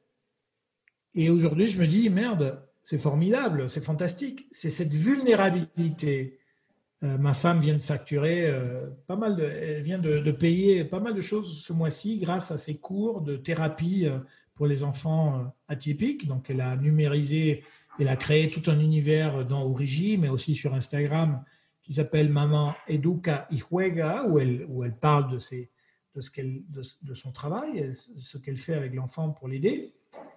Et aujourd'hui, je me dis, merde, c'est formidable, c'est fantastique. C'est cette vulnérabilité. Euh, ma femme vient de facturer euh, pas mal, de, elle vient de, de payer pas mal de choses ce mois-ci grâce à ses cours de thérapie euh, pour les enfants euh, atypiques. Donc, elle a numérisé, elle a créé tout un univers dans Origi, mais aussi sur Instagram, qui s'appelle Maman Educa y Juega, où elle, où elle parle de ses De, ce qu'elle, de, de son travail, ce qu'elle fait avec l'enfant pour l'aider.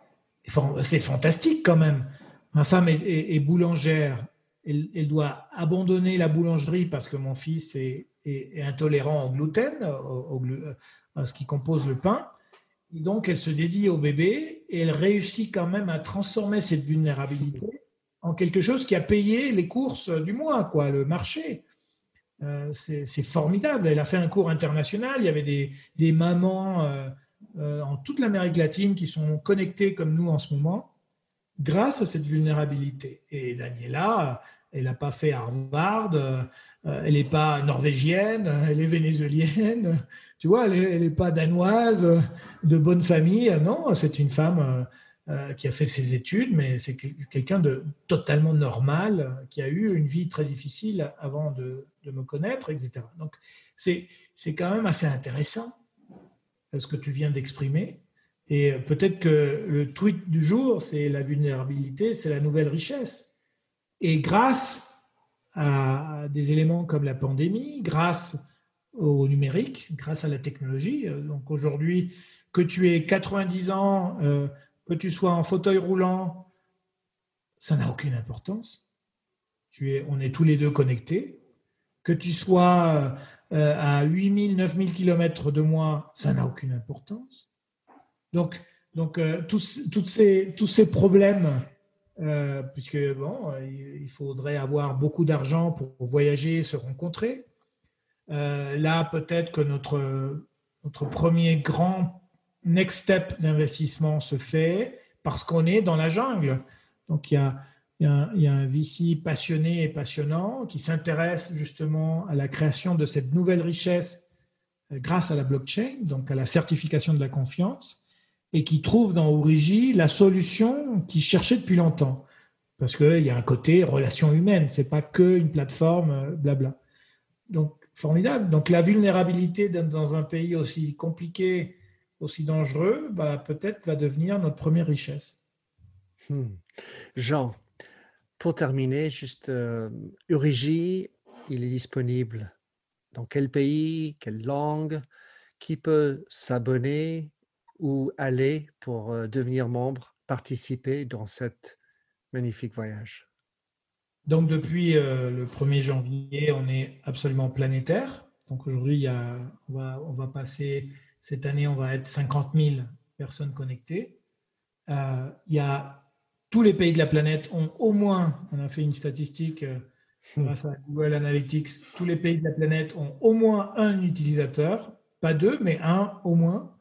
C'est fantastique quand même. Ma femme est, est, est boulangère. Elle, elle doit abandonner la boulangerie parce que mon fils est, est, est intolérant au gluten, au, au, à ce qui compose le pain. Et donc, elle se dédie au bébé et elle réussit quand même à transformer cette vulnérabilité en quelque chose qui a payé les courses du mois, quoi, le marché. Euh, c'est, c'est formidable. Elle a fait un cours international. Il y avait des, des mamans euh, euh, en toute l'Amérique latine qui sont connectées comme nous en ce moment grâce à cette vulnérabilité. Et Daniela, elle n'a pas fait Harvard, euh, elle n'est pas norvégienne, elle est vénézuélienne, tu vois, elle n'est pas danoise, de bonne famille. Non, c'est une femme euh, euh, qui a fait ses études, mais c'est quelqu'un de totalement normal, qui a eu une vie très difficile avant de, de me connaître, et cetera. Donc, c'est, c'est quand même assez intéressant ce que tu viens d'exprimer. Et peut-être que le tweet du jour, c'est la vulnérabilité, c'est la nouvelle richesse. Et grâce à des éléments comme la pandémie, grâce au numérique, grâce à la technologie, donc aujourd'hui, que tu aies quatre-vingt-dix ans, euh, que tu sois en fauteuil roulant, ça n'a aucune importance. Tu es, on est tous les deux connectés. Que tu sois euh, à huit mille, neuf mille kilomètres de moi, ça n'a aucune importance. Donc, donc euh, tous, toutes ces, tous ces problèmes, euh, puisque bon, il faudrait avoir beaucoup d'argent pour voyager, se rencontrer. Euh, là, peut-être que notre, notre premier grand next step d'investissement se fait parce qu'on est dans la jungle. Donc, il y a, il y a, il y a un V C passionné et passionnant qui s'intéresse justement à la création de cette nouvelle richesse grâce à la blockchain, donc à la certification de la confiance, et qui trouve dans Origi la solution qu'il cherchait depuis longtemps. Parce qu'il y a un côté relation humaine, ce n'est pas qu'une plateforme blabla. Donc, formidable. Donc, la vulnérabilité dans un pays aussi compliqué, aussi dangereux, bah, peut-être va devenir notre première richesse. Hmm. Jean, pour terminer, juste euh, Origi, il est disponible dans quel pays, quelle langue, qui peut s'abonner ou aller pour euh, devenir membre, participer dans cet magnifique voyage? Donc, depuis euh, le premier janvier, on est absolument planétaire. Donc, aujourd'hui, il y a, on, va, on va passer, cette année, on va être cinquante mille personnes connectées. Euh, il y a tous les pays de la planète ont au moins, on a fait une statistique euh, grâce à Google Analytics, tous les pays de la planète ont au moins un utilisateur, pas deux, mais un au moins.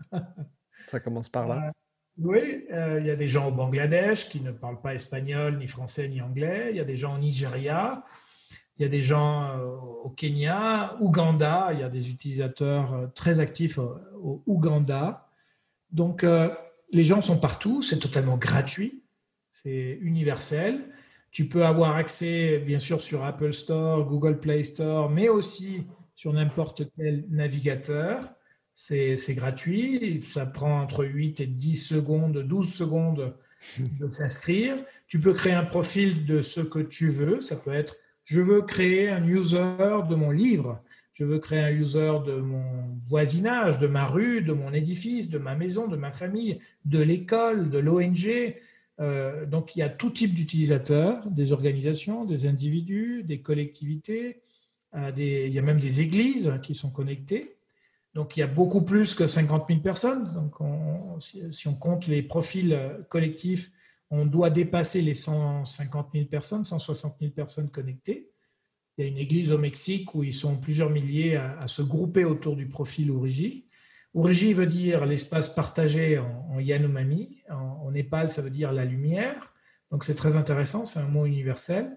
Ça commence par là. Euh, oui, euh, il y a des gens au Bangladesh qui ne parlent pas espagnol, ni français, ni anglais. Il y a des gens au Nigeria. Il y a des gens euh, au Kenya, Ouganda. Il y a des utilisateurs euh, très actifs au, au Ouganda. Donc, euh, les gens sont partout. C'est totalement gratuit. C'est universel. Tu peux avoir accès, bien sûr, sur Apple Store, Google Play Store, mais aussi sur n'importe quel navigateur. C'est, c'est gratuit. Ça prend entre huit et dix secondes, douze secondes de s'inscrire. Tu peux créer un profil de ce que tu veux. Ça peut être, je veux créer un user de mon livre. Je veux créer un user de mon voisinage, de ma rue, de mon édifice, de ma maison, de ma famille, de l'école, de l'O N G. Euh, donc, il y a tout type d'utilisateurs, des organisations, des individus, des collectivités. Euh, des, il y a même des églises qui sont connectées. Donc, il y a beaucoup plus que cinquante mille personnes. Donc, on, si, si on compte les profils collectifs, on doit dépasser les cent cinquante mille personnes, cent soixante mille personnes connectées. Il y a une église au Mexique où ils sont plusieurs milliers à, à se grouper autour du profil Ourigi. Ourigi veut dire l'espace partagé en, en Yanomami. En, en Népal, ça veut dire la lumière. Donc, c'est très intéressant, c'est un mot universel.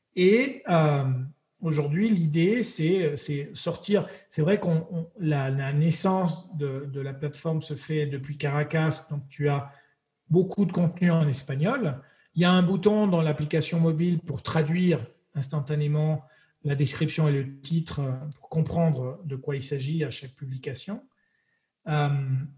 Et euh, aujourd'hui, l'idée, c'est, c'est sortir. C'est vrai que la, la naissance de, de la plateforme se fait depuis Caracas, donc tu as beaucoup de contenu en espagnol. Il y a un bouton dans l'application mobile pour traduire instantanément la description et le titre pour comprendre de quoi il s'agit à chaque publication. Euh,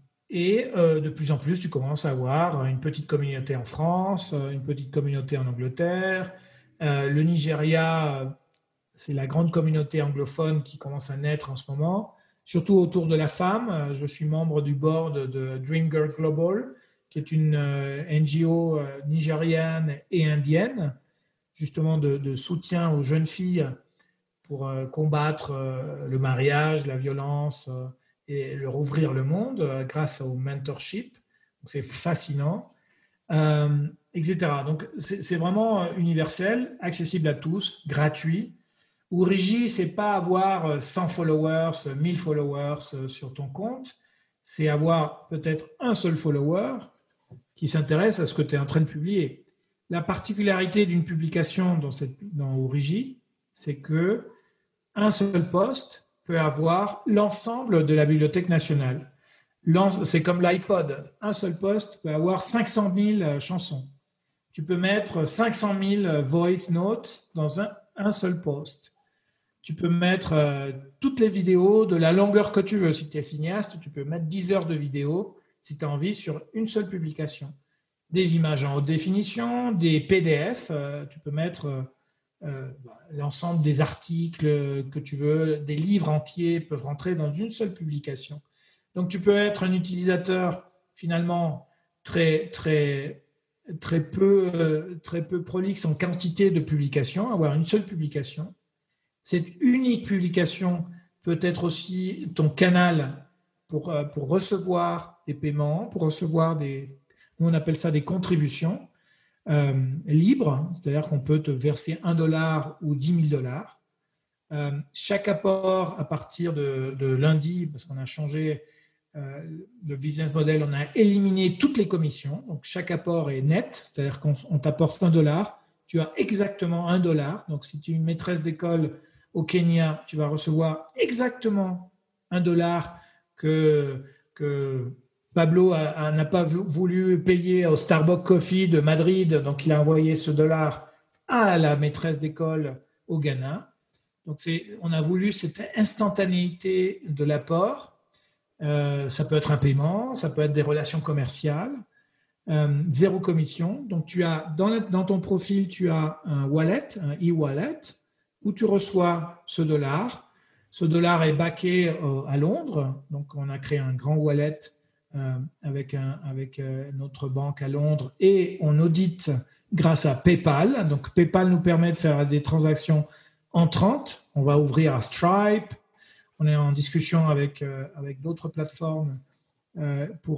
et euh, de plus en plus, tu commences à avoir une petite communauté en France, une petite communauté en Angleterre. Euh, le Nigeria, c'est la grande communauté anglophone qui commence à naître en ce moment, surtout autour de la femme. Je suis membre du board de Dream Girl Global, qui est une euh, N G O euh, nigériane et indienne, justement de, de soutien aux jeunes filles pour euh, combattre euh, le mariage, la violence euh, et leur ouvrir le monde euh, grâce au mentorship. Donc, c'est fascinant, euh, et cetera. Donc, c'est, c'est vraiment universel, accessible à tous, gratuit. Ourigi, ce n'est pas avoir cent followers, mille followers sur ton compte, c'est avoir peut-être un seul follower qui s'intéresse à ce que tu es en train de publier. La particularité d'une publication dans, cette, dans Ourigi, c'est que un seul post peut avoir l'ensemble de la bibliothèque nationale. C'est comme l'iPod. Un seul post peut avoir cinq cent mille chansons. Tu peux mettre cinq cent mille voice notes dans un, un seul post. Tu peux mettre euh, toutes les vidéos de la longueur que tu veux. Si tu es cinéaste, tu peux mettre dix heures de vidéos si tu as envie sur une seule publication. Des images en haute définition, des P D F, euh, tu peux mettre euh, euh, l'ensemble des articles que tu veux, des livres entiers peuvent rentrer dans une seule publication. Donc tu peux être un utilisateur finalement très, très, très, peu, euh, très peu prolixe en quantité de publications, avoir une seule publication. Cette unique publication peut être aussi ton canal pour, pour recevoir des paiements, pour recevoir des, nous on appelle ça des contributions euh, libres, c'est-à-dire qu'on peut te verser un dollar ou dix mille dollars. Euh, chaque apport à partir de, de lundi, parce qu'on a changé euh, le business model, on a éliminé toutes les commissions, donc chaque apport est net, c'est-à-dire qu'on on t'apporte un dollar, tu as exactement un dollar, donc si tu es une maîtresse d'école au Kenya, tu vas recevoir exactement un dollar que, que Pablo a, a, n'a pas voulu payer au Starbucks Coffee de Madrid, donc il a envoyé ce dollar à la maîtresse d'école au Ghana. Donc c'est, on a voulu cette instantanéité de l'apport. Euh, ça peut être un paiement, ça peut être des relations commerciales, euh, zéro commission. Donc tu as dans, la, dans ton profil, tu as un wallet, un e-wallet, où tu reçois ce dollar. Ce dollar est backé euh, à Londres, donc on a créé un grand wallet euh, avec, un, avec euh, notre banque à Londres et on audite grâce à PayPal. Donc PayPal nous permet de faire des transactions entrantes. On va ouvrir à Stripe. On est en discussion avec, euh, avec d'autres plateformes euh, pour,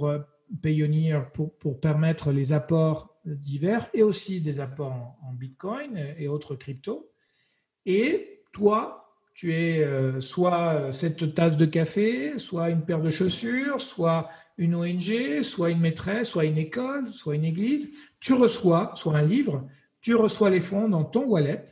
Payoneer pour, pour permettre les apports divers et aussi des apports en, en Bitcoin et autres cryptos. Et toi, tu es euh, soit cette tasse de café, soit une paire de chaussures, soit une O N G, soit une maîtresse, soit une école, soit une église. Tu reçois, soit un livre, tu reçois les fonds dans ton wallet.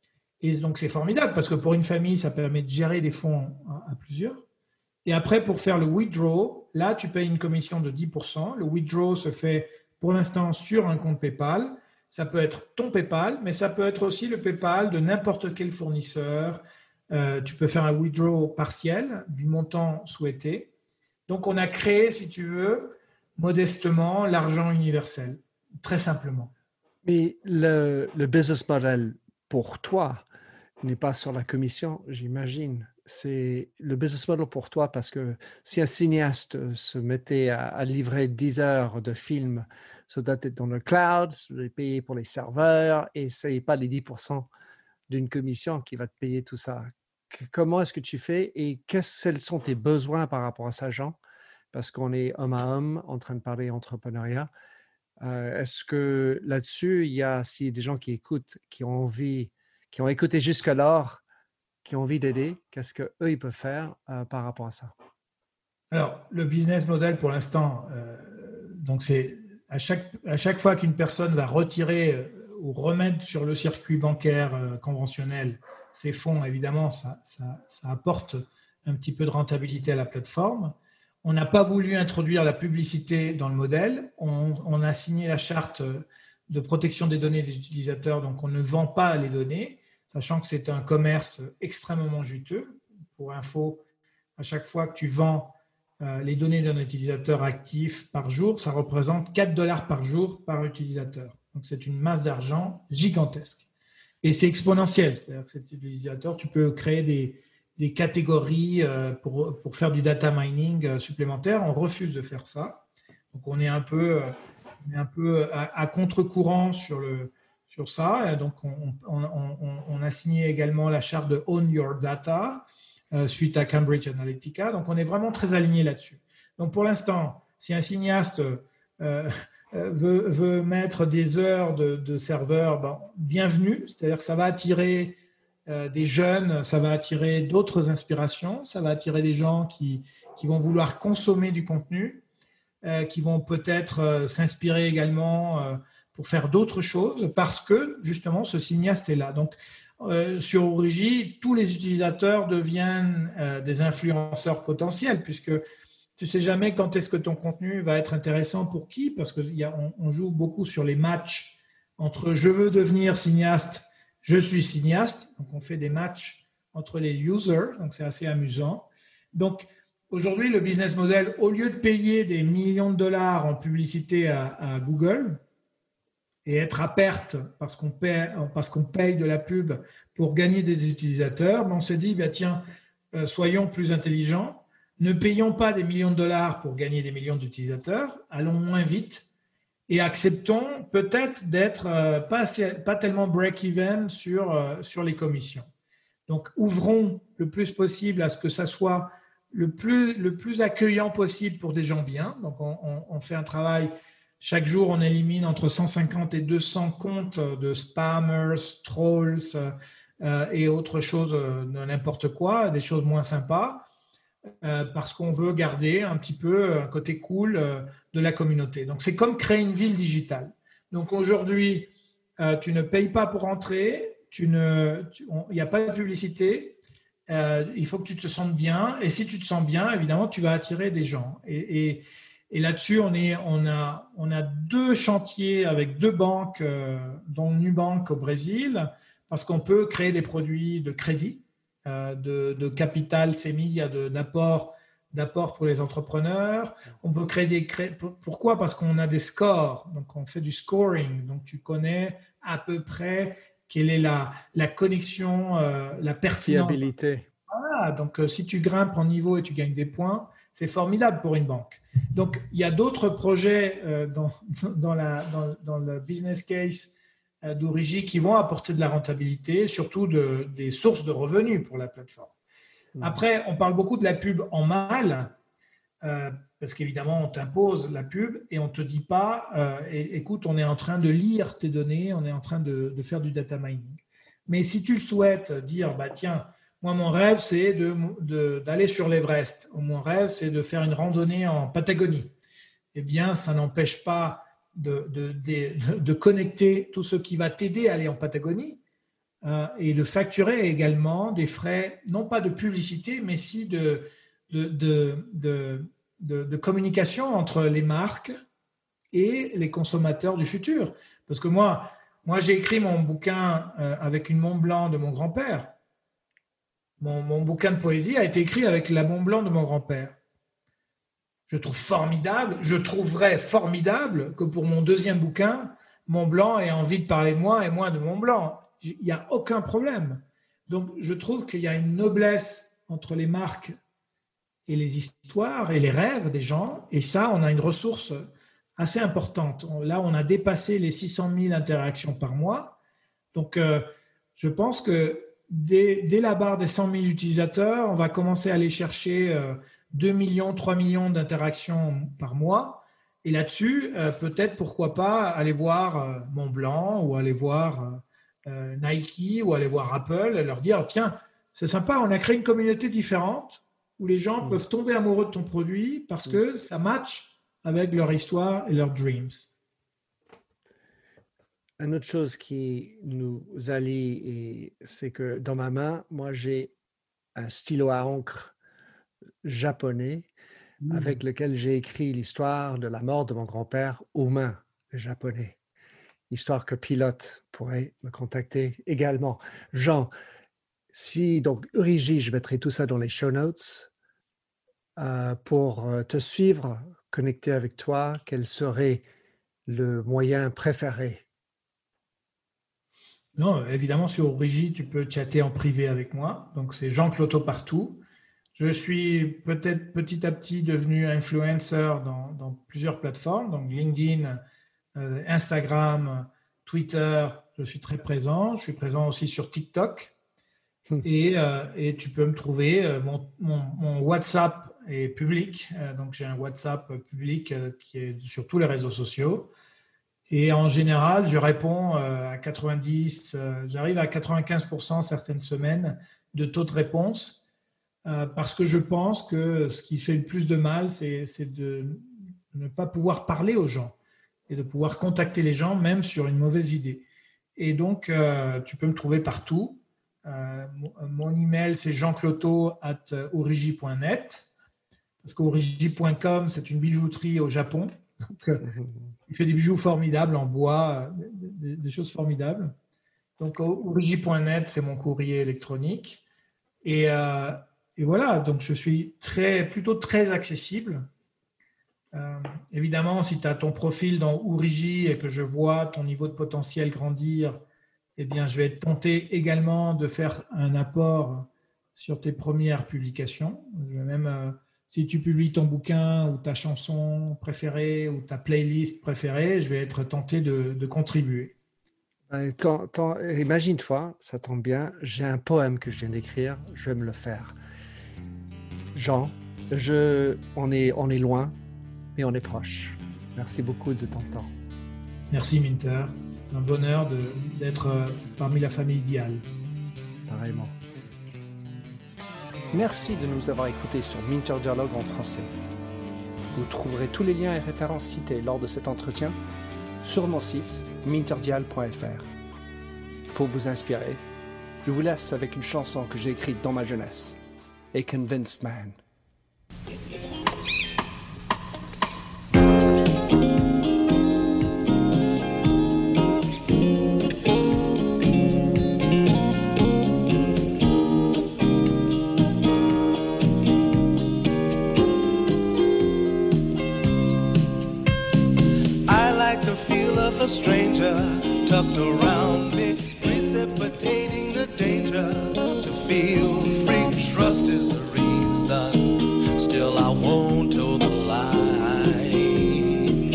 Et donc, c'est formidable parce que pour une famille, ça permet de gérer des fonds à, à plusieurs. Et après, pour faire le withdraw, là, tu payes une commission de dix pour cent. Le withdraw se fait pour l'instant sur un compte PayPal. Ça peut être ton PayPal, mais ça peut être aussi le PayPal de n'importe quel fournisseur. Euh, tu peux faire un withdraw partiel du montant souhaité. Donc, on a créé, si tu veux, modestement, l'argent universel, très simplement. Mais le, le business model pour toi n'est pas sur la commission, j'imagine. C'est le business model pour toi parce que si un cinéaste se mettait à, à livrer dix heures de films, ça doit être dans le cloud, ça doit être payé pour les serveurs et ce n'est pas les dix pour cent d'une commission qui va te payer tout ça. Comment est-ce que tu fais et quels sont tes besoins par rapport à ça, Jean? Parce qu'on est homme à homme en train de parler entrepreneuriat. Euh, est-ce que là-dessus, il y a si des gens qui écoutent, qui ont envie, qui ont écouté jusque-là, qui ont envie d'aider, qu'est-ce qu'eux, ils peuvent faire euh, par rapport à ça? Alors, le business model, pour l'instant, euh, donc c'est à chaque, à chaque fois qu'une personne va retirer euh, ou remettre sur le circuit bancaire euh, conventionnel ses fonds, évidemment, ça, ça, ça apporte un petit peu de rentabilité à la plateforme. On n'a pas voulu introduire la publicité dans le modèle. On, on a signé la charte de protection des données des utilisateurs, donc on ne vend pas les données, sachant que c'est un commerce extrêmement juteux. Pour info, à chaque fois que tu vends euh, les données d'un utilisateur actif par jour, ça représente quatre dollars par jour par utilisateur. Donc c'est une masse d'argent gigantesque. Et c'est exponentiel, c'est-à-dire que cet utilisateur, tu peux créer des, des catégories euh, pour, pour faire du data mining euh, supplémentaire. On refuse de faire ça. Donc on est un peu, euh, on est un peu à, à contre-courant sur, le, sur ça. Et donc on, on, on, on a signé également la charte de Own Your Data euh, suite à Cambridge Analytica. Donc on est vraiment très aligné là-dessus. Donc pour l'instant, si un cinéaste euh, Veut, veut mettre des heures de, de serveur, ben, bienvenue, c'est-à-dire que ça va attirer euh, des jeunes, ça va attirer d'autres inspirations, ça va attirer des gens qui, qui vont vouloir consommer du contenu, euh, qui vont peut-être euh, s'inspirer également euh, pour faire d'autres choses parce que justement ce cinéaste est là. Donc euh, sur Origi, tous les utilisateurs deviennent euh, des influenceurs potentiels puisque tu ne sais jamais quand est-ce que ton contenu va être intéressant pour qui, parce qu'on on joue beaucoup sur les matchs entre je veux devenir cinéaste, je suis cinéaste. Donc, on fait des matchs entre les users, donc c'est assez amusant. Donc, aujourd'hui, le business model, au lieu de payer des millions de dollars en publicité à, à Google et être à perte parce qu'on paye, parce qu'on paye de la pub pour gagner des utilisateurs, ben on s'est dit, ben tiens, euh, soyons plus intelligents. Ne payons pas des millions de dollars pour gagner des millions d'utilisateurs, allons moins vite et acceptons peut-être d'être euh, pas, pas tellement break-even sur, euh, sur les commissions. Donc, ouvrons le plus possible à ce que ça soit le plus, le plus accueillant possible pour des gens bien. Donc, on, on, on fait un travail, chaque jour, on élimine entre cent cinquante et deux cents comptes de spammers, trolls euh, et autres choses, euh, n'importe quoi, des choses moins sympas. Euh, parce qu'on veut garder un petit peu un côté cool euh, de la communauté. Donc, c'est comme créer une ville digitale. Donc, aujourd'hui, euh, tu ne payes pas pour entrer, il n'y a pas de publicité, euh, il faut que tu te sentes bien. Et si tu te sens bien, évidemment, tu vas attirer des gens. Et, et, et là-dessus, on, est, on, a, on a deux chantiers avec deux banques, euh, dont Nubank au Brésil, parce qu'on peut créer des produits de crédit. De, de capital S E M I, d'apport, d'apport pour les entrepreneurs. On peut créer des cré... Pourquoi? Parce qu'on a des scores, donc on fait du scoring, donc tu connais à peu près quelle est la, la connexion, euh, la pertinence. Fiabilité. Voilà, donc euh, si tu grimpes en niveau et tu gagnes des points, c'est formidable pour une banque. Donc il y a d'autres projets euh, dans, dans, la, dans, dans le business case d'Origi qui vont apporter de la rentabilité, surtout de, des sources de revenus pour la plateforme. Après, on parle beaucoup de la pub en mal. Euh, parce qu'évidemment, on t'impose la pub et on ne te dit pas euh, « Écoute, on est en train de lire tes données, on est en train de, de faire du data mining. » Mais si tu le souhaites, dire bah, « Tiens, moi, mon rêve, c'est de, de, d'aller sur l'Everest. Ou mon rêve, c'est de faire une randonnée en Patagonie. » Eh bien, ça n'empêche pas de, de, de, de connecter tout ce qui va t'aider à aller en Patagonie euh, et de facturer également des frais, non pas de publicité, mais si de, de, de, de De, de communication entre les marques et les consommateurs du futur. Parce que moi, moi j'ai écrit mon bouquin euh, avec une Mont Blanc de mon grand-père. Mon, mon bouquin de poésie a été écrit avec la Mont Blanc de mon grand-père. Je trouve formidable, je trouverais formidable que pour mon deuxième bouquin, Mont Blanc ait envie de parler de moi et moi de Mont Blanc. Il n'y a aucun problème. Donc, je trouve qu'il y a une noblesse entre les marques et les histoires et les rêves des gens. Et ça, on a une ressource assez importante. Là, on a dépassé les six cent mille interactions par mois. Donc, euh, je pense que dès, dès la barre des cent mille utilisateurs, on va commencer à aller chercher euh, deux millions, trois millions d'interactions par mois. Et là-dessus, euh, peut-être, pourquoi pas, aller voir euh, Montblanc ou aller voir euh, Nike ou aller voir Apple et leur dire, tiens, c'est sympa, on a créé une communauté différente où les gens mmh. peuvent tomber amoureux de ton produit parce mmh. que ça match avec leur histoire et leurs dreams. Une autre chose qui nous allie, c'est que dans ma main, moi, j'ai un stylo à encre japonais mmh. avec lequel j'ai écrit l'histoire de la mort de mon grand-père aux mains japonais. Histoire que Pilote pourrait me contacter également. Jean, si, donc, Urigi, je mettrai tout ça dans les show notes euh, pour te suivre, connecter avec toi. Quel serait le moyen préféré? Non, évidemment, sur Urigi, tu peux chatter en privé avec moi. Donc, c'est Jean Cloto partout. Je suis peut-être petit à petit devenu influencer dans, dans plusieurs plateformes, donc LinkedIn, euh, Instagram, Twitter. Je suis très présent. Je suis présent aussi sur TikTok. Et, euh, et tu peux me trouver, euh, mon, mon, mon WhatsApp est public, euh, donc j'ai un WhatsApp public euh, qui est sur tous les réseaux sociaux. Et en général, je réponds euh, à quatre-vingt-dix, euh, j'arrive à quatre-vingt-quinze pour cent certaines semaines de taux de réponse, euh, parce que je pense que ce qui fait le plus de mal, c'est, c'est de ne pas pouvoir parler aux gens et de pouvoir contacter les gens, même sur une mauvaise idée. Et donc, euh, tu peux me trouver partout. Euh, mon email, c'est jeancloto arobase urigi point net, parce qu'urigi point com, c'est une bijouterie au Japon. Donc, euh, il fait des bijoux formidables en bois, des, des choses formidables. Donc, urigi point net, c'est mon courrier électronique. Et, euh, et voilà, donc je suis très, plutôt très accessible. Euh, évidemment, si tu as ton profil dans Urigi et que je vois ton niveau de potentiel grandir, eh bien, je vais être tenté également de faire un apport sur tes premières publications. Je vais même, euh, si tu publies ton bouquin ou ta chanson préférée ou ta playlist préférée, je vais être tenté de, de contribuer. Tant, tant, imagine-toi, ça tombe bien, j'ai un poème que je viens d'écrire, je vais me le faire. Jean, je, on, est, on est loin, mais on est proche. Merci beaucoup de ton temps. Merci Minter. C'est un bonheur de, d'être parmi la famille idéale. Pareillement. Merci de nous avoir écoutés sur Minter Dialogue en français. Vous trouverez tous les liens et références cités lors de cet entretien sur mon site minterdial point f r. Pour vous inspirer, je vous laisse avec une chanson que j'ai écrite dans ma jeunesse, A Convinced Man. A stranger tucked around me, precipitating the danger. To feel free, trust is the reason. Still, I won't toe the line.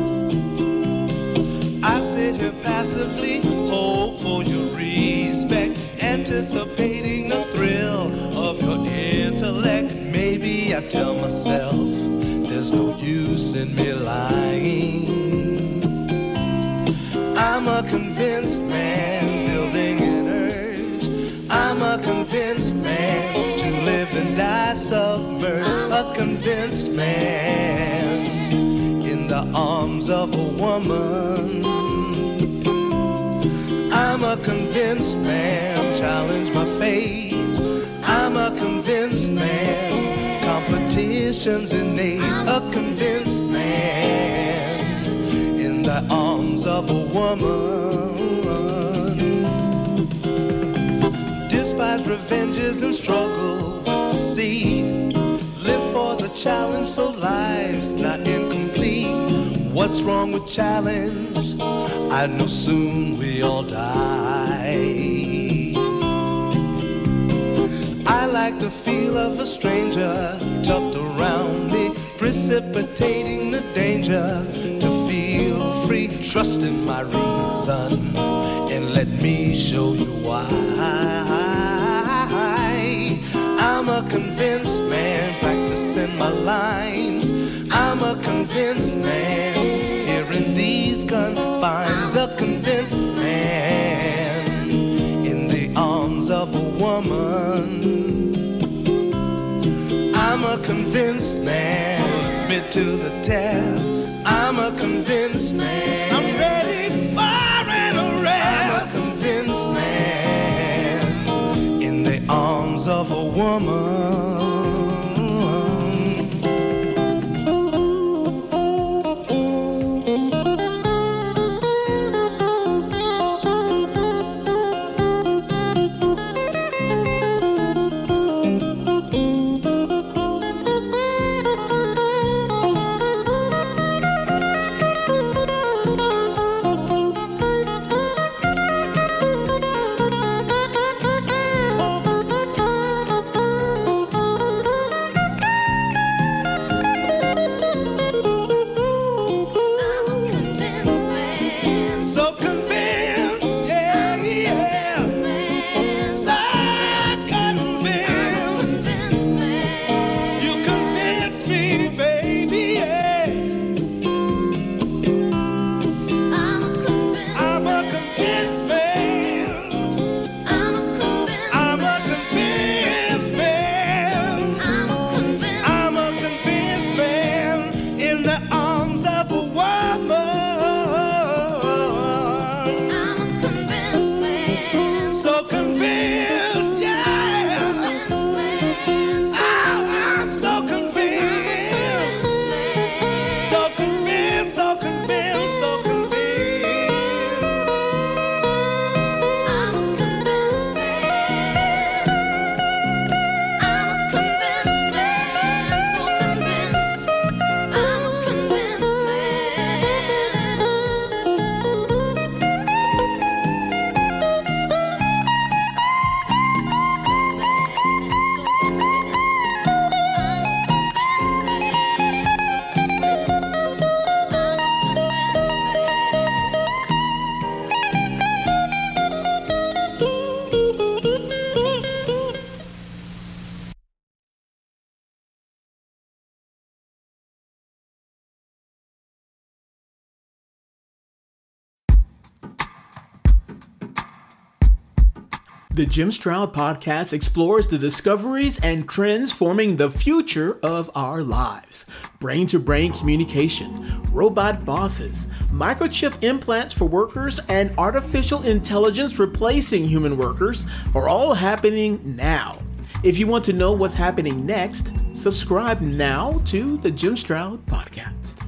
I sit here passively, hope for your respect, anticipating the thrill of your intellect. Maybe I tell myself there's there's no use in me lying. I'm a convinced man building an urge. I'm a convinced man to live and die submerged. A convinced man in the arms of a woman. I'm a convinced man, challenge my fate. I'm a convinced man, competition's innate. A convinced man in the arms of a woman. Despise revenges and struggle with deceit. Live for the challenge so life's not incomplete. What's wrong with challenge? I know soon we all die. I like the feel of a stranger tucked around me, precipitating the danger. To feel free, trust in my reason, and let me show you why. I'm a convinced man, practicing my lines. I'm a convinced man, here in these confines. A convinced man in the arms of a woman. I'm a convinced man, fit to the test. I'm a convinced man, I'm ready for an arrest. I'm a convinced man in the arms of a woman. The Jim Stroud Podcast explores the discoveries and trends forming the future of our lives. Brain-to-brain communication, robot bosses, microchip implants for workers, and artificial intelligence replacing human workers are all happening now. If you want to know what's happening next, subscribe now to the Jim Stroud Podcast.